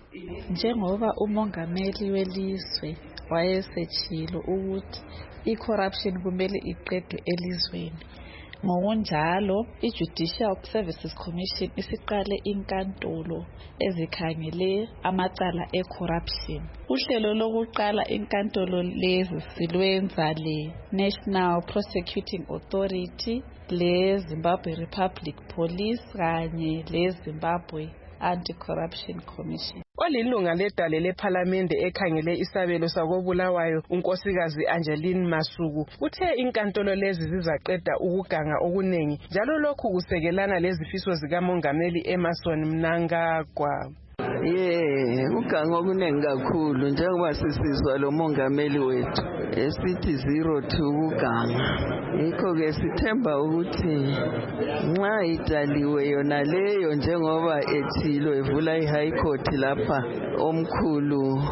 Njengoba umongameli welizwe wayesechilo ukuthi i-corruption kumele iqedwe elizweni. Ngokunjalo, i-Judicial Services Commission isiqale inkantolo ezikhangele amacala e-corruption. Uhlelo lokuqala inkantolo lezi silwenza le National Prosecuting Authority, le Zimbabwe Republic Police kanye le Zimbabwe Anti-Corruption Commission. Olilunga ledale lePhalamende ekhangele isabelo sakobulawayo unkosikazi Angeline Masuku uthe inkantolo lezi zizaqeda ukuganga okunengi njalo lokhu kusekelana lezifiso zikamongameli Emmerson Mnangagwa. Yeah, ugango okuningi kakhulu njengoba sisizwa lo mongameli wethu esithi zero two uganga. Yikho ke sithemba ukuthi nxa idaliwe yona leyo njengoba ethilo evula iHigh Court lapha omkhulu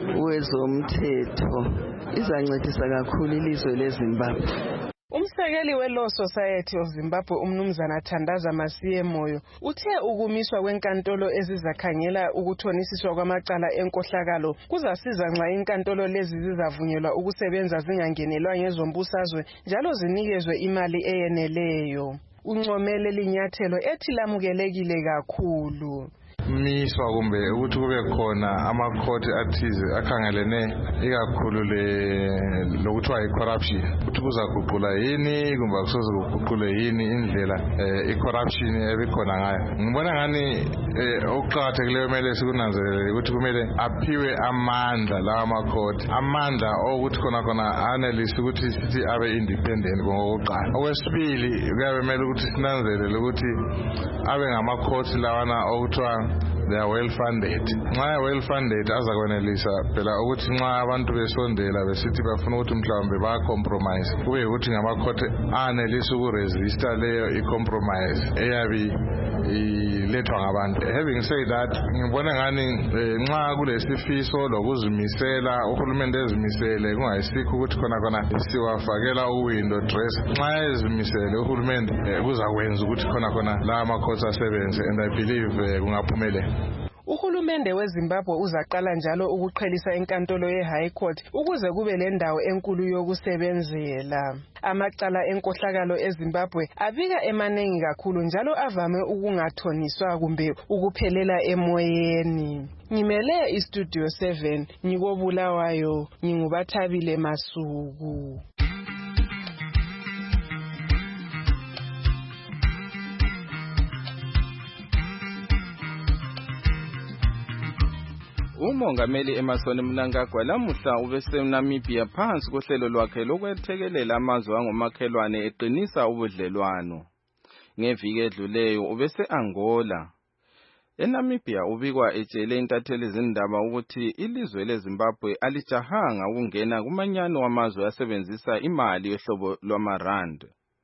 wezomthetho izancedisa kakhulu ilizwe leZimbabwe. Umsekeli we-Law Society of Zimbabwe umnumzana Thandaza Masiye Moyo uthe ukumiswa kwenkantolo ezizakhangela ukuthonisiswa kwamacala enkohlakalo kuzasiza nxa inkantolo lezi zizavunyelwa ukusebenza zingangenelwa ngezombusazwe njalo zinikezwe imali eyeneleyo. Uncomele linyathelo ethi lamukelekile kakhulu. Miswa kumbe ukuthi kube khona amakhoti athize akhangelene ikakhulu le lokuthiwa i-corruption ukuthi kuzaguqula yini kumbe akusoze kuguqule yini indlela i-corruption ebikhona ngayo. Ngibona ngani okuqakathekileyo kumele sikunanzelele ukuthi kumele aphiwe amandla lawa makhoti amandla okuthi khona khona analyse ukuthi sithi abe independent ngokuqala. Okwesibili kuyabe kumele ukuthi sinanzelele ukuthi abe ngamakhoti lawana okuthiwa they are well funded. Nxa well funded azakwenelisa phela ukuthi nxa abantu besondela besithi bafuna ukuthi mhlawumbe ba compromise kube ukuthi ngamakhoti anelisa ukuresista leyo i compromise eyabi ilethwa ngabantu. Having said that, ngibona ngani nxa kulesifiso lokuzimisela uhulumende ezimisele kungayisikho ukuthi khona khona siwafakela uwindow dress. Nxa ezimisele uhulumende kuzakwenza ukuthi khona khona la amakhosi asebenze, and I believe kungaphumelela. Uhulumende weZimbabwe uzaqala njalo ukuqhelisa enkantolo ye-High Court ukuze kube lendawo enkulu yokusebenzela. Amacala enkohlakalo eZimbabwe abika emanengi kakhulu njalo avame ukungathoniswa kumbe ukuphelela emoyeni. Ngimele iStudio seven ngikobulawayo, ngingubathabile Masuku. Umongameli Emmerson Mnangagwa lamuhla ubeseNamibia phansi kohlelo lwakhe lokwethekelela amazwe angomakhelwane eqinisa ubudlelwano. Ngeviki edluleyo ubese-Angola. ENamibia ubikwa ejele intatheli ezindaba ukuthi ilizwe leZimbabwe alijahanga ukungena kumanyano wamazwe asebenzisa imali yohlobo lwamarand.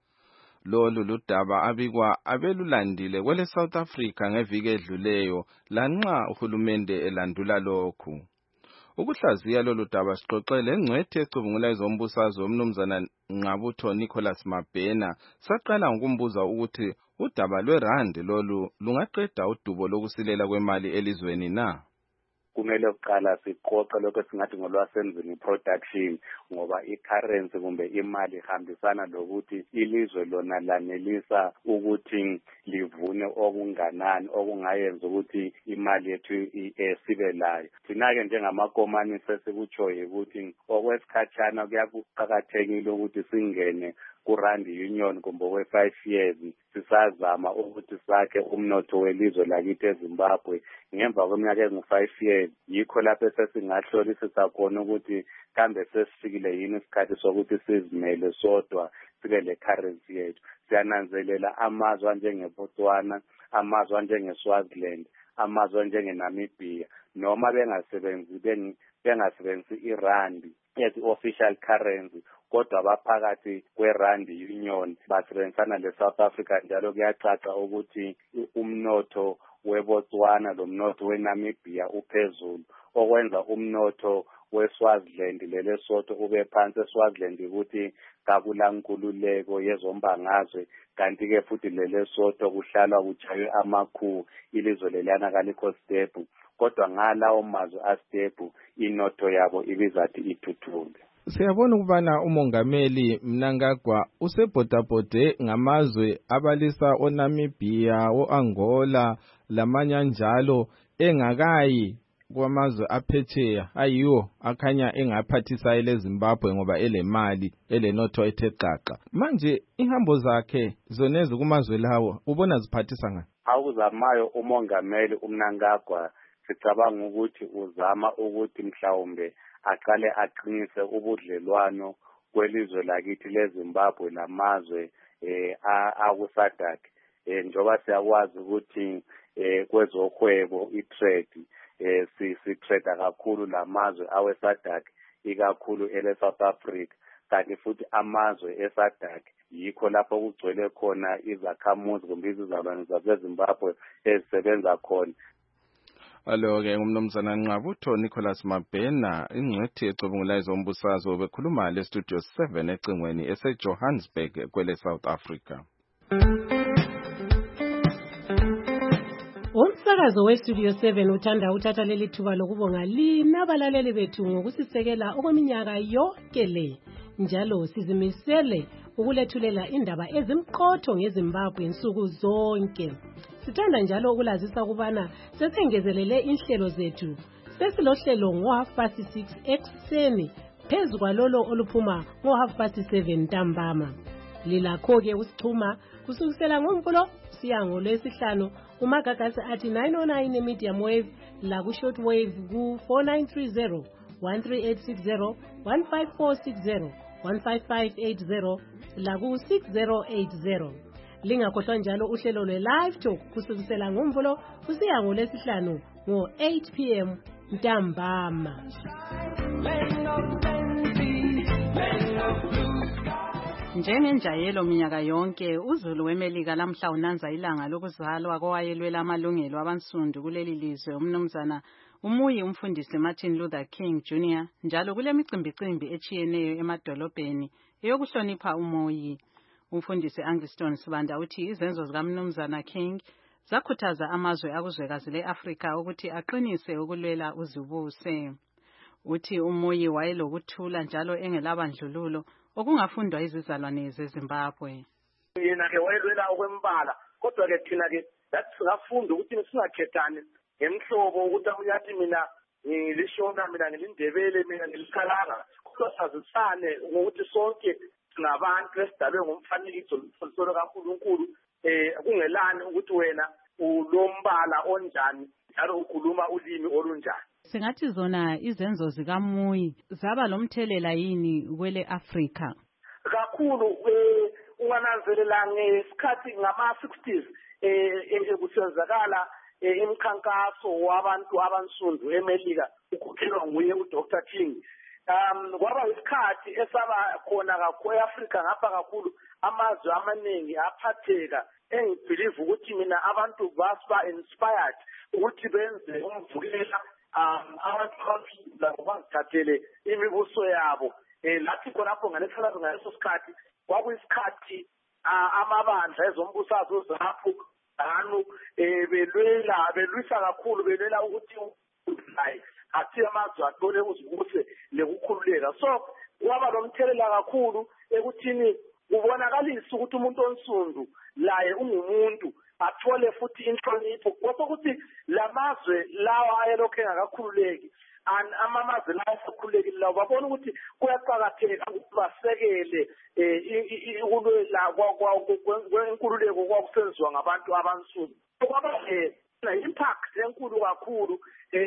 Lolu ludaba abikwa abelulandile kwele South Africa ngeviki edluleyo lanxa uhulumende elandula lokhu. Ukuhlaziya lolu daba sixoxele ngcwethe ecubungula ezombusazwe umnumzana Nqabutho Nicholas Mabhena saqala ngokumbuza ukuthi udaba lwerand lolu lungaqeda udubo lokusilela kwemali elizweni na. Kumele uqala siqoqe lokho singathi ngolwasenzini production ngoba i-currency kumbe imali ihambisana lokuthi ilizwe lona lanelisa ukuthi livune okunganani okungayenza ukuthi imali yethu sibe layo. Thina-ke njengamakomani sesikutshoyo ukuthi okwesikhatshana kuyakuqakathekile ukuthi singene ku-Rand Union kumbe kwe-five years sisazama ukuthi sakhe umnotho welizwe lakithi eZimbabwe. Ngemva kweminyaka engu-five years yikho lapho sesingahlolisisa khona ukuthi kambe sesifikile yini isikhathi sokuthi sizimele sodwa sibe le currency yethu. Siyananzelela amazwe anjengeBotswana, amazwe anjengeSwaziland, amazwe anjengeNamibia noma bengasebenzi bengasebenzisi irandi as official currency kodwa baphakathi kwe-Rand Union basebenzisana le-South Africa. Njalo kuyacaca ukuthi umnotho weBotswana lomnotho weNamibia uphezulu okwenza umnotho weSwaziland leleSotho ube phansi. eSwaziland ukuthi kakulankululeko yezombangazwe kanti-ke futhi leleSotho kuhlalwa kujaywe amakhu ilizwe leliyana kalikho stable kodwa ngalawo mazwe astable inotho yabo ibizathi ithuthuke. Siyabona ukubana umongameli Mnangagwa usebhodabhode ngamazwe abalisa oNamibia, oAngola lamanye njalo engakayi kwamazwe aphetsheya ayiwo akhanya engaphathisa eleZimbabwe ngoba elemali elenotho ethe qaqa. Manje ihambo zakhe zonezi kumazwe lawo ubona ziphathisa ngani? Awuzamayo umongameli uMnangagwa sicabanga ukuthi uzama ukuthi mhlawumbe aqale aqinise ubudlelwano kwelizwe lakithi leZimbabwe lamazwe eh akuSADC. Eh njoba siyakwazi ukuthi eh kwezohwebo itrade eh si trade kakhulu lamazwe aweSADC ikakhulu ele South Africa kanti futhi amazwe eSADC yikho lapho kugcwele khona izakhamuzi kumbe izizalwane zaseZimbabwe ezisebenza khona. Alo-ke umnumzana Nqabutho Nicholas Mabhena ingcwethi ecubungula ezombusazwe bekhuluma leStudio seven ecingweni eseJohannesburg kwele South Africa. Umsakazo weStudio seven uthanda uthatha leli thuba lokubonga lina abalaleli bethu ngokusisekela okweminyaka yonke le. Njalo sizimisele ukulethulela indaba ezimqotho ngeZimbabwe insuku zonke. Sithanda njalo ukulazisa ukubana sesengezelele inhlelo zethu. Sesilohlelo ngo half past six ekuseni phezu kwalolo oluphuma ngo half past seven ntambama. Lilakho-ke usichuma kusukisela ngoMvulo siya ngolwesihlanu umagagasi athi nine oh nine medium wave la ku short wave ku four nine three zero, one three eight six zero, one five four six zero, one five five eight zero la ku six zero eight zero. Lingakhohlwa njalo uhlelo lwe-Live Talk kusukisela ngoMvulo kusiya ngoLwesihlanu ngo eight p m ntambama. Njengenjayelo minyaka yonke uZulu weMelika lamhla unanza ilanga lokuzalwa kowayelwela amalungelo abansundu kuleli lizwe umnumzana Umuyi umfundisi Martin Luther King Junior njalo kulemicimbicimbi echiyeneyo emadolobheni eyokuhlonipha uMoyi. Umfundisi Angliston Sibanda uthi izenzo zikaMnumzana King zakhuthaza amazwe akuzwekazi le-Afrika ukuthi aqinise ukulwela uzibuse. Uthi uMoyi wayelokuthula njalo engelabandlululo okungafundwa izizalwane zeZimbabwe. Yena ke wayelwela okwembala kodwa ke thina ke lathi singafunda ukuthi singakhethani ngemhlobo ukuthi amunyathi mina ngilishona mina ngilindebele mina ngilikhalanga kodwa sazisane ukuthi sonke singabantu esidalwe ngumfanekiso lomfundiselo kaNkulunkulu eh kungelani ukuthi wena ulombala onjani njalo ukhuluma ulimi olunjani. Singathi zona izenzo zikaMuyi zaba lomthelela yini kwele Africa? Kakhulu ungananzelela ngesikhathi ngama sixties eh kusenzakala imkhankaso wabantu abansundu eMelika ukhokhelwa nguye uDoctor King. Um kwaba isikhathi esaba khona kakhulu eAfrica ngapha kakhulu amazwe amaningi aphatheka engibelieve ukuthi mina abantu basiba inspired ukuthi benze umvukela um abantu abansundu bazithathele imibuso yabo eh lathi khonapho ngalesikhathi ngaleso sikhathi kwakuyisikhathi amabandla ezombusazwe zaphu anu eh belwela belwisa kakhulu belwela ukuthi hayi athi amazwe athole uzibuse lekukhululeka so kwaba lomthelela kakhulu ekuthini ubonakalisa ukuthi umuntu onsundu laye ungumuntu athole futhi inhlonipho kwasokuthi lamazwe lawa ayelokhe engakakhululeki amamazwe lawa asekhululekile lawo babona ukuthi kuyaqakatheka ukuthi basekele ukulwela kwenkululeko kwakusenziwa ngabantu abansundu kwaba impact enkulu kakhulu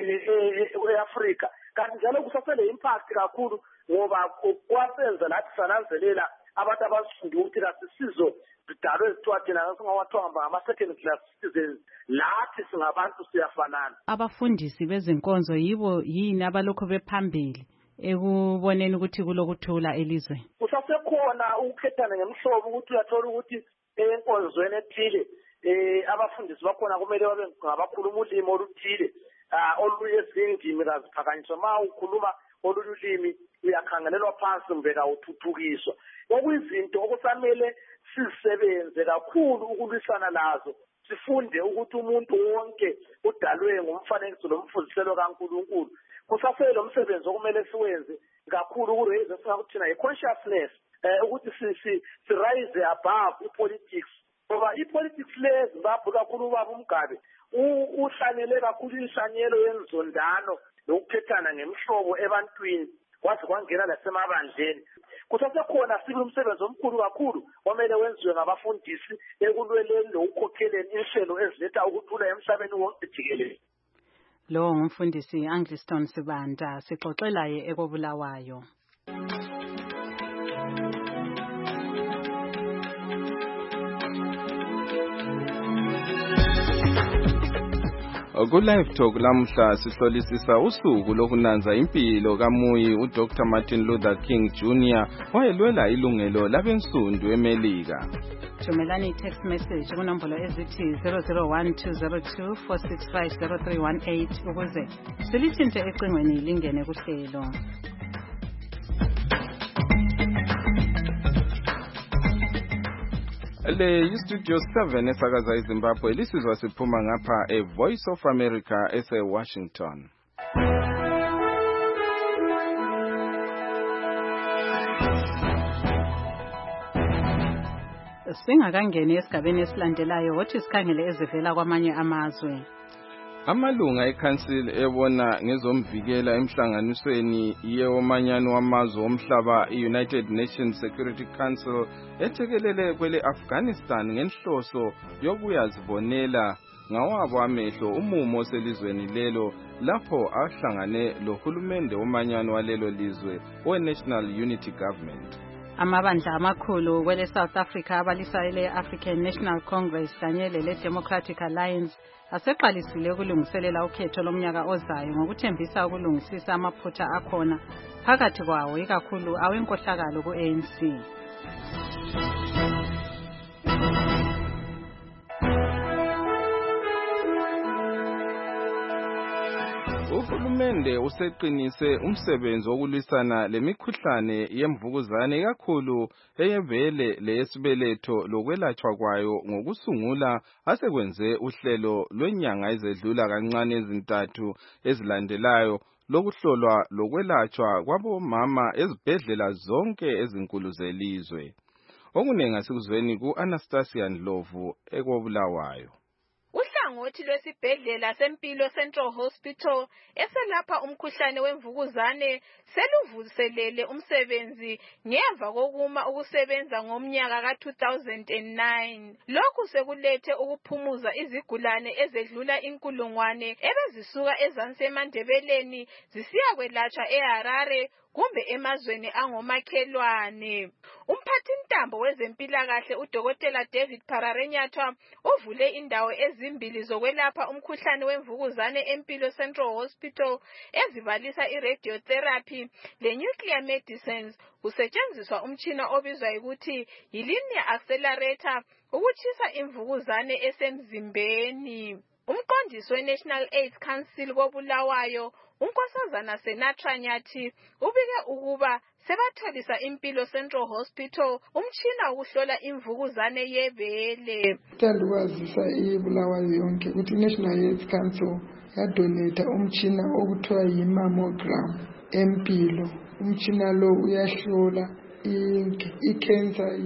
e-Africa kanti njalo kusasele impact kakhulu ngoba kwasenza lathi sananzelela abantu abansundu ukuthi kasisizo sidalwe ezithiwa thina singawathiwa ngama-second class citizens lathi singabantu siyafanana. Abafundisi bezinkonzo yibo yini abalokho bephambili ekuboneni ukuthi kulokuthula elizwe? Kusasekhona ukukhethana ngemhlobo ukuthi uyathola ukuthi enkonzweni ethile eh abafundisi bakhona kumele babe ngabakhuluma ulimi oluthile oluyezindimi kaziphakanyiswa ma ukhuluma olulimi uyakhangelelwa phansi mbeka uthuthukiswa okuyizinto okufanele sisebenze kakhulu ukulwisana lazo sifunde ukuthi umuntu wonke udalwe ngumfanekiso lomfundiselo kaNkulunkulu kusasele lo msebenzi okumele siwenze kakhulu ukuraise esingakuthina i-consciousness ukuthi si si rise above i-politics ngoba i-politics le Zimbabwe kakhulu ubaba uMgabe uhlanyele kakhulu inhlanyelo yenzondano lokukhethana ngemhlobo ebantwini kwaze kwangena lasemabandleni kusasekhona sibe umsebenzi omkhulu kakhulu omele wenziwe ngabafundisi ekulweleni lokukhokheleni inhlelo eziletha ukuthula emhlabeni wonke jikelele. Lo ngumfundisi Angliston Sibanda sixoxelaye ekobulawayo. Ku-Live Talk lamhla sihlolisisa usuku lokunanza impilo kaMuyi uDoctor Martin Luther King Junior wayelwela ilungelo labensundu eMelika. Thumelani text message kunombolo ezithi zero zero one two zero two four six five zero three one eight ukuze silithinte ecingweni lingene kuhlelo. Le Studio seven esakaza eZimbabwe lisizwa siphuma ngapha e Voice of America ese Washington. Singakangeni esigabeni esilandelayo wothi sikhangele ezivela kwamanye amazwe. Amalunga eCouncil ebona ngezomvikela emhlanganisweni yewomanyano wamazwe omhlaba iUnited Nations Security Council ethekelele kwele Afghanistan ngenhloso yokuyazibonela ngawabo amehlo umumo selizweni lelo lapho ahlangane lohulumende womanyano walelo lizwe we National Unity Government. Amabandla amakhulu kwele South Africa abalisa ele African National Congress kanye lele Democratic Alliance aseqalisile ukulungiselela ukhetho lomnyaka ozayo ngokuthembisa ukulungisisa amaphutha akhona phakathi kwawo ikakhulu awenkohlakalo ku-A N C. Uhulumende useqinise umsebenzi wokulwisana lemikhuhlane yemvukuzane kakhulu eyevele leyesibeletho lokwelatshwa kwayo ngokusungula asekwenze uhlelo lwenyanga ezedlula kancane ezintathu ezilandelayo lokuhlolwa lokwelatshwa kwabomama ezibhedlela zonke ezinkulu zelizwe. Okunengi asikuzweni ku-Anastasia Ndlovu ekobulawayo. Uhlangothi lwesibhedlela sempilo Central Hospital eselapha umkhuhlane wemvukuzane seluvuselele umsebenzi ngemva kokuma ukusebenza ngomnyaka ka two thousand nine. Lokhu sekulethe ukuphumuza izigulane ezedlula inkulungwane ebezisuka ezansi eMandebeleni zisiya kwelatshwa eHarare kumbe emazweni angomakhelwane. Umphathintambo wezempilakahle udokotela David Pararenyathwa uvule indawo ezimbili zokwelapha umkhuhlane wemvukuzane empilo Central Hospital ezibalisa iradiotherapy le-nuclear medicines. Kusetshenziswa umtshina obizwa ukuthi yi-linear accelerator ukutshisa imvukuzane esemzimbeni. Umqondisi we-National AIDS Council kobulawayo unkosazana Senatra Nyathi ubike ukuba sebatholisa impilo Central Hospital umtshina wokuhlola imvukuzane yebele. Ngithanda ukwazisa ibulawayo yonke ukuthi i-National AIDS Council yadonate umtshina okuthiwa yi-mammogram empilo. Umtshina lo uyahlola i-cancer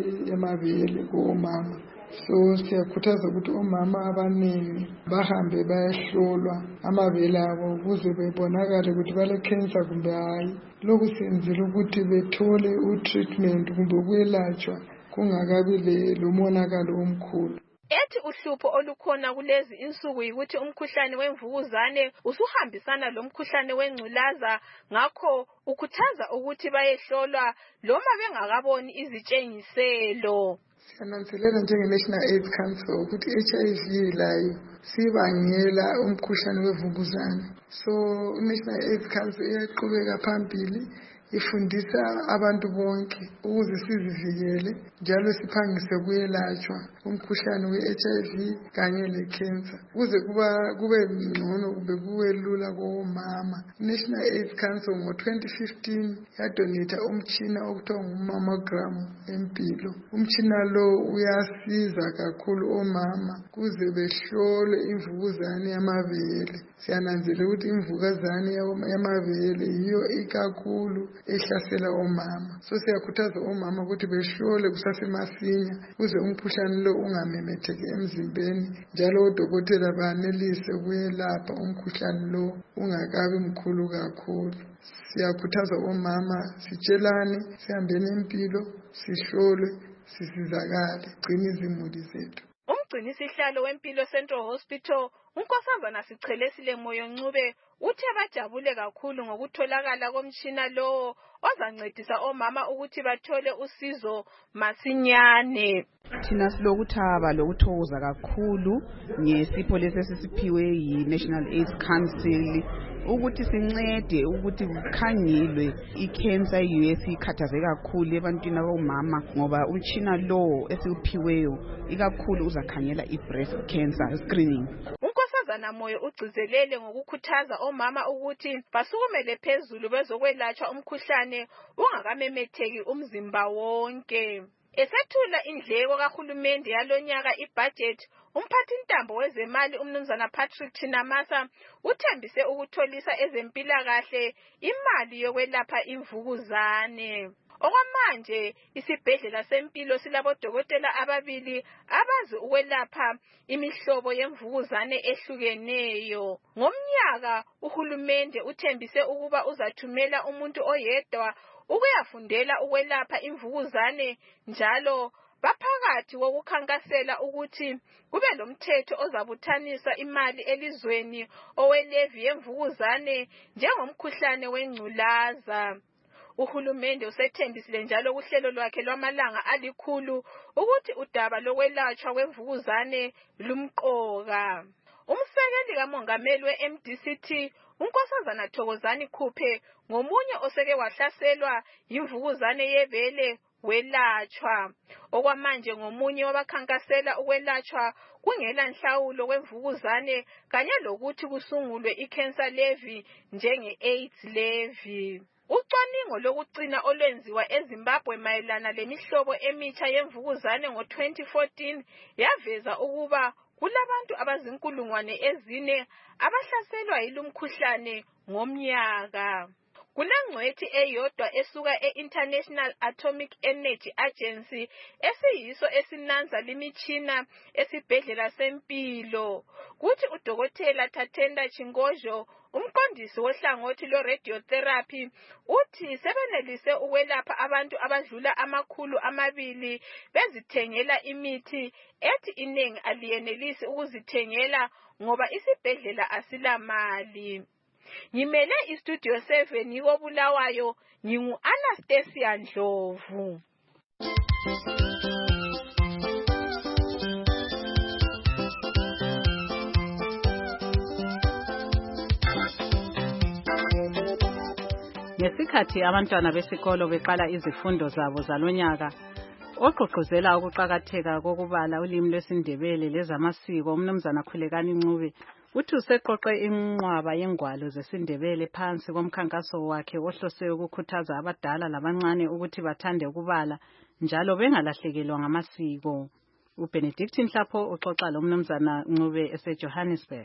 yemabele kuomama. So siyakhuthaza ukuthi omama abaningi bahambe bayahlolwa amabele abo ukuze bebonakale ukuthi bale cancer kumbe hayi. Lokhu senzile ukuthi bethole u-treatment kumbe ukwelatshwa kungakabi lomonakalo omkhulu. Ethi uhlupho olukhona kulezi insuku yikuthi umkhuhlane wemvukuzane usuhambisana lomkhuhlane wengculaza, ngakho ukhuthaza ukuthi bayehlolwa noma bengakaboni izitshengiselo. Siyananzelela njenge-National AIDS Council ukuthi i-H I V layo sibangela umkhuhlane wemvukuzane. So i-National AIDS Council iyaqhubeka phambili ifundisa abantu bonke ukuze sizivikele njalo siphangise kuyelatshwa umkhuhlane we-H I V kanye le-cancer ukuze kuba kube ngcono kube kube lula komama. National AIDS Council ngo twenty fifteen yadonate umtshina okuthiwa ngu-mammogram empilo. Umtshina lo uyasiza kakhulu omama kuze behlole imvukuzane yamabele. Siyananzelela ukuthi imvukuzane yamabele yiyo ikakhulu ehlasela omama. So siyakhuthaza omama ukuthi behlole kusasemasinya ukuze umkhuhlane lo ungamemetheki emzimbeni njalo odokotela banelise ukuyelapha umkhuhlane lo ungakabi mkhulu kakhulu. Siyakhuthaza omama sitshelane sihambeni empilo sihlolwe sisizakale gcina izimuli zethu. Umgcinisihlalo wempilo Central Hospital unkosazana Sichelesile Moyo Ncube uthe bajabule kakhulu ngokutholakala komtshina lowo ozancedisa omama ukuthi bathole usizo masinyane. Thina silokuthaba lokuthokoza kakhulu ngesipho lesesiphiwe yi-National AIDS Council ukuthi sincede ukuthi kukhangelwe i-cancer yiyo esikhathaze kakhulu ebantwini abomama ngoba umtshina lo esiwuphiweyo ikakhulu uzakhangela i-breast cancer screening. Unkosazana Moyo ugcizelele ngokukhuthaza omama ukuthi basukumele phezulu bezokwelatshwa umkhuhlane ungakamemetheki umzimba wonke. Esethula indleko kahulumende yalonyaka ibudget, umphathintambo wezemali umnumzana Patrick Chinamasa uthembise ukutholisa ezempilakahle imali yokwelapha imvukuzane. Okwamanje isibhedlela sempilo silabodokotela ababili abazi ukwelapha imihlobo yemvukuzane ehlukeneyo. Ngomnyaka uhulumende uthembise ukuba uzathumela umuntu oyedwa ukuyafundela ukwelapha imvukuzane njalo baphakathi kokukhankasela ukuthi kube lomthetho ozabuthanisa imali elizweni owelevi yemvukuzane njengomkhuhlane wengculaza. Uhulumende usethembisile njalo kuhlelo lwakhe lwamalanga alikhulu ukuthi udaba lokwelatshwa kwemvukuzane lumqoka. Umsekeli kamongameli we-M D C T uNkosazana Thokozani Khuphe ngomunye oseke wahlaselwa yimvukuzane yebele welatshwa. Okwamanje ngomunye wabakhankasela ukwelatshwa kungela nhlawulo kwemvukuzane kanye lokuthi kusungulwe i-cancer levy njenge-AIDS levy. Ucwaningo lokugcina olwenziwa eZimbabwe mayelana lemihlobo emitsha yemvukuzane ngo twenty fourteen yaveza ukuba kulabantu abazinkulungwane ezine abahlaselwa yilumkhuhlane ngomnyaka. Kulengcwethi eyodwa esuka e-International Atomic Energy Agency esiyiso esinanza limitshina esibhedlela sempilo. Kuthi udokotela Tatenda Chingojo, umqondisi wohlangothi lwe-radiotherapy, uthi sebenelise ukwelapha abantu abadlula amakhulu amabili bezithengela imithi ethi iningi aliyenelisi ukuzithengela ngoba isibhedlela asilamali. Ngimele istudio seven yiko Bulawayo, ngingu Anastasia Ndlovu. Ngesikhathi abantwana besikolo beqala izifundo zabo zalonyaka, ogqugquzela ukuqakatheka kokubala ulimi lwesiNdebele lezamasiko umnumzana Khulekani Ncube uthi useqoqe inqwaba yengwalo zesiNdebele phansi komkhankaso wakhe ohlose ukukhuthaza abadala labancane ukuthi bathande ukubala njalo bengalahlekelwa ngamasiko. uBenedict Nhlapho uxoxa lo mnumzana Ncube eseJohannesburg.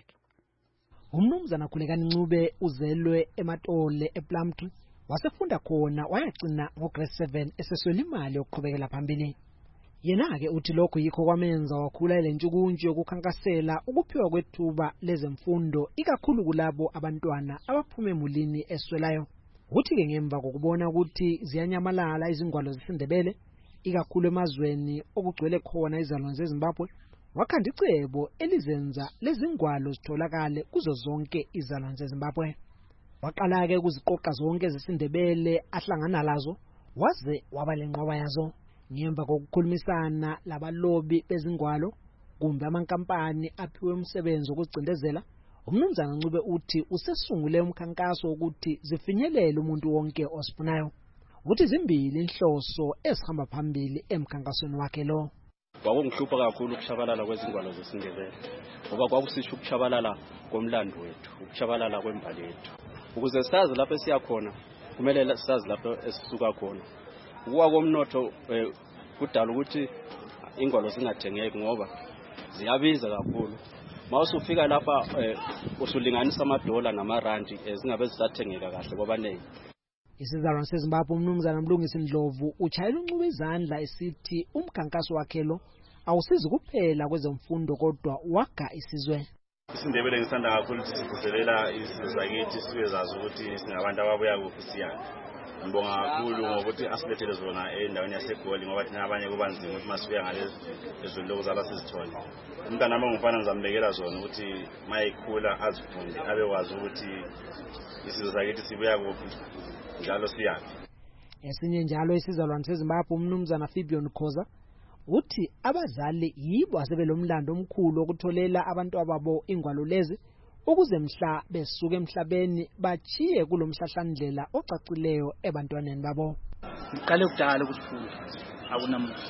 Umnumzana Khulekani Ncube uzelwe eMatole ePlumtree, wasefunda khona wayagcina ngo-grade seven eseswela imali yokuqhubekela phambili. Yena-ke uthi lokho yikho kwamenza wakhula elentshukuntshu yokukhankasela ukuphiwa kwethuba lezemfundo ikakhulu kulabo abantwana abaphume emulini eswelayo. Uthi-ke ngemva kokubona ukuthi ziyanyamalala izingwalo zesiNdebele ikakhulu emazweni okugcwele khona izalwane zeZimbabwe, wakhanda icebo elizenza lezingwalo zitholakale kuzo zonke izalwane zeZimbabwe. Waqala-ke ukuziqoqa zonke zesiNdebele ahlangana lazo waze waba lenqwaba yazo. Ngemva kokukhulumisana labalobi bezingwalo kumbe amankampani aphiwe umsebenzi wokuzicindezela, umnumzana Ncube uthi usesungule umkhankaso ukuthi zifinyelele umuntu wonke osifunayo. Uthi zimbili inhloso ezihamba phambili emkhankasweni wakhe lo. Kwakungihlupha kakhulu ukushabalala kwezingwalo zesiNdebele ngoba kwakusisho ukushabalala komlando wethu, ukushabalala kwembali yethu. Ukuze sazi lapho esiya khona kumele sazi lapho esisuka khona. Ukuwa komnotho kudala ukuthi ingwalo zingathengeki ngoba ziyabiza kakhulu. Mawuse ufika lapha usulinganisa amadola namarandi ezingabe zisathengeka kahle kwabanengi. Isizalwane seZimbabwe umnumzana Mlungisi Ndlovu uchayela uNcube izandla esithi umkhankaso wakhe lo awusizi kuphela kwezemfundo kodwa wakha isizwe. IsiNdebele ngisanda kakhulu ukuthi sivuselela isizwe sakithi sibe zazi ukuthi singabantu ababuya kuphi siyana. Ngibonga kakhulu ngokuthi asilethele zona endaweni yaseGoli ngoba thina abanye kuba nzima ukuthi masifika ngalezi ezweni lokuzala sizithole. Umntana nami ngumfana ngizambekela zona ukuthi mayikhula azifunde abekwazi ukuthi isizwe sakithi sibuya kuphi njalo siyaphi. Esinye njalo isizalwane seZimbabwe umnumzana Fibion Khoza uthi abazali yibo asebelomlando omkhulu okutholela abantu ababo ingwalo lezi ukuze mhla besuka emhlabeni bachiye kulomhlahlandlela ocacileyo ebantwaneni babo. Ngiqale kudala ukufunda akunamuhla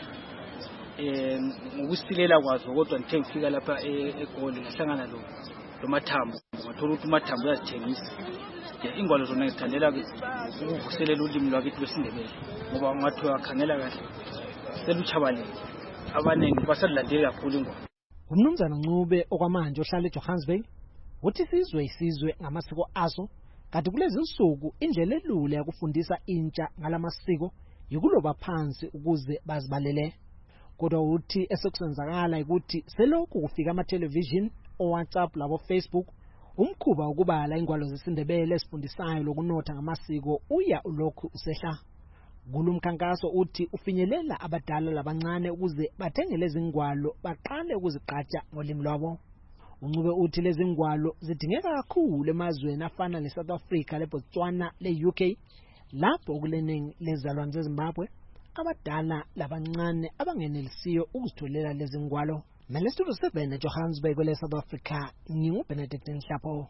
eh ngokusilela kwazo kodwa ngithe ngifika lapha eGoli ngahlangana lo lomathambo ngathola ukuthi umathambo uyazithengisa. Ingwalo zona ngithandela ukuvuselela ulimi lwakithi lwesiNdebele ngoba ngathi wakhangela kahle seluchabalele abaningi basalandela kakhulu ingwalo. Umnumzana Ncube okwamanje ohlala eJohannesburg uthi isizwe isizwe ngamasiko aso kanti kulezi insuku indlela elula yakufundisa intsha ngalamasiko yikuloba phansi ukuze bazibalele. Kodwa uthi esekusenzakala ukuthi selokhu kufika ama television o WhatsApp labo Facebook umkhuba ukubala ingwalo zesiNdebele esifundisayo lokunotha ngamasiko uya ulokhu usehla. Kulumkhankaso uthi ufinyelela abadala labancane ukuze bathengele izingwalo baqale ukuzigqaja ngolimi lwabo. Uncube uthi lezi ngwalo zidingeka kakhulu emazweni afana neSouth Africa, leBotswana, leUK lapho okuleningi lezalwane zeZimbabwe abadala labancane abangenelisiyo ukuzitholela lezi ngwalo. Studio seven eJohannesburg kwele South Africa, nginguBenedict Nhlapo.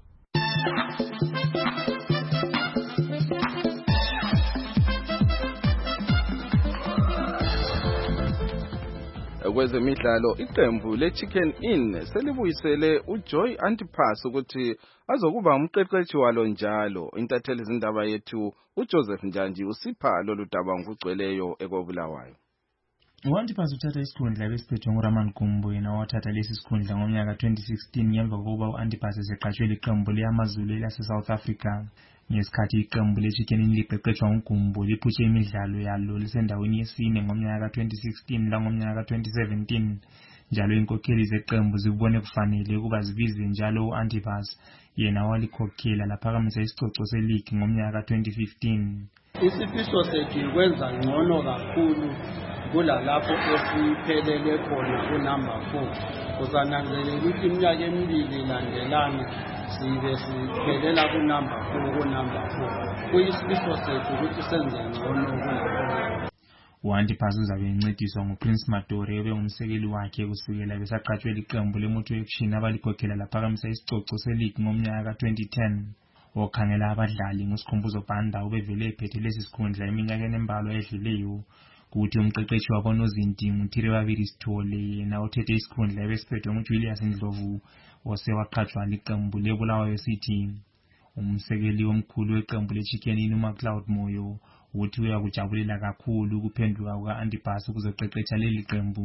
Kwezemidlalo iqembu leChicken Inn selibuyisele uJoy Antipas ukuthi azokuba umqeqeshi walo njalo. Intatheli izindaba yethu uJoseph Njanji usipha lolu daba ngokugcweleyo ekobulawayo. U-Antipas uthatha isikhundla besiphethe nguRaman Gumbo yena wathatha lesi sikhundla ngomnyaka twenty sixteen ngemva kokuba u-Antipas eseqashwe liqembu leyamaZulu lase-South Africa. Ngesikhathi iqembu leChicken Inn liqeqeshwa nguGumbo liphutshe imidlalo yalo lisendaweni yesine ngomnyaka twenty sixteen langomnyaka twenty seventeen. Njalo inkokheli zeqembu zibone kufanele ukuba zibize njalo u-Antipas yena walikhokhela laphakamisa isicoco seligi ngomnyaka twenty fifteen. Isifiso sethu kwenza ngcono kakhulu kulalapho esiphelele khona kunumber four. Uzananzelela ukuthi iminyaka emibili ilandelana sibe siphelela kunumber four kunumber four. Kuyisifiso sethu ukuthi senze ngcono kulapho. U-Antipas uzabe encediswa nguPrince Matore obengumsekeli wakhe kusukela besaqatshwe liqembu leMoto Action abalikhokhela laphakamisa isicoco seligi ngomnyaka twenty ten. Okhangela abadlali nguSikhumbuzo Banda ubevele ephethe lesi sikhundla eminyakeni embalwa edluleyo. Kuthi umqeqeshi wabo nozinti nguThirewabili Sithole yena othethe isikhundla ebesiphethe nguJulius Ndlovu osewaqhatshwa liqembu leBulawayo City. Umsekeli omkhulu weqembu leChicken Inn uMacLeod Moyo uthi uyakujabulela kakhulu ukuphenduka kuka-Antipas ukuzoqeqesha leli qembu.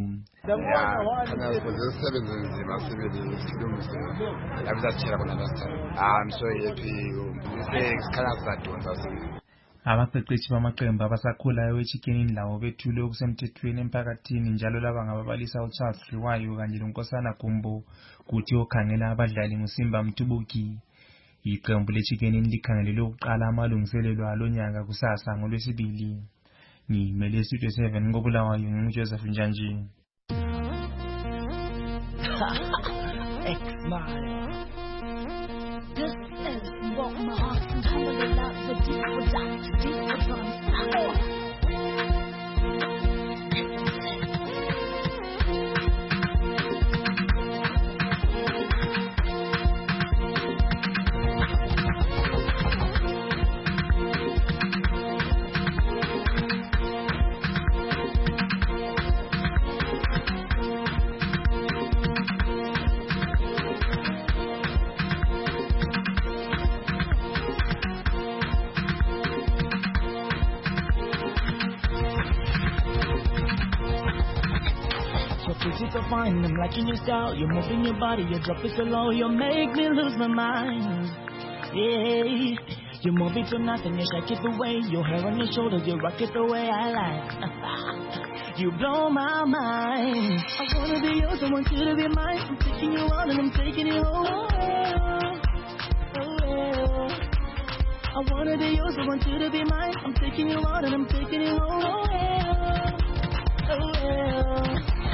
I'm so happy. Abaqeqeshi bamaqembu abasakhulayo weChicken Inn lawo bethule okusemthethweni emphakathini njalo laba ngababalisa uCharles Riwayo kanye loNkosana Gumbo kuthi okhangela abadlali nguSimba Mtubuki. Iqembu leChicken Inn likhangelele ukuqala amalungiselelo alonyaka kusasa ngoLwesibili. Ngimele Studio seven ngobulawayo nguJoseph Njanji. This is what my heart and humble love the deep without deep from find them liking your style, you're moving your body, your drop it so low, you make me lose my mind. Yeah, you move it to nothing, you shake it away, your hair on your shoulders, you rock it the way I like. You blow my mind. I wanna be yours, I want you to be mine. I'm taking you out and I'm taking you home. Oh, oh, I wanna be yours, I want you to be mine. I'm taking you out and I'm taking you home. Oh, oh,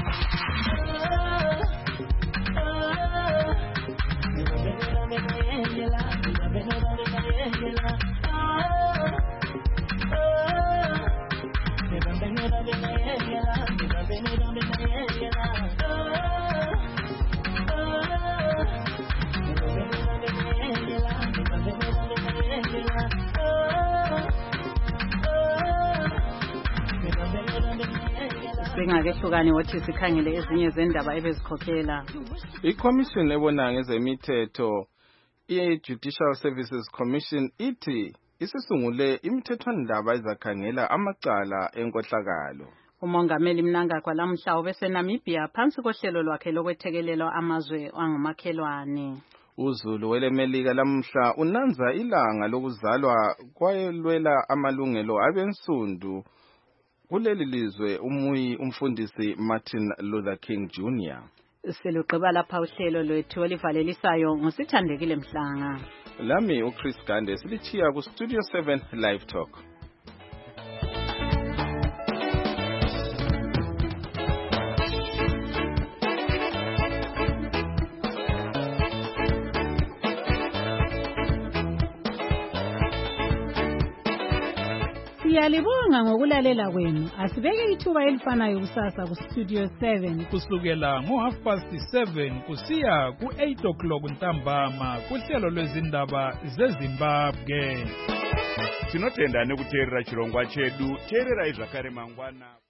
Singakehlukani wathi sikhangele ezinye zendaba ebezikhokhela. I-Commission ebona ngezemithetho i-Judicial Services Commission ithi isisungule imithethwandaba ezakhangela amacala enkohlakalo. Umongameli Mnangagwa lamhla ubese Namibia phansi kohlelo lwakhe lokwethekelelwa amazwe angumakhelwane. uZulu welemelika lamhla unanza ilanga lokuzalwa kwayelwela amalungelo abensundu kuleli lizwe umuyi umfundisi Martin Luther King Junior Siluqeba lapha uhlelo lwethu olivalelisayo ngusithandekile Mhlanga. Lami uChris Gande silichiya ku Studio seven Live Talk. Siyalibonga ngokulalela kwenu. Asibeke ithuba elifanayo kusasa ku Studio seven kusukela ngo half past seven kusiya ku eight o'clock ntambama kuhlelo lwezindaba zeZimbabwe. Tinotenda nekuteerera chirongwa chedu. Teerera izvakare mangwana.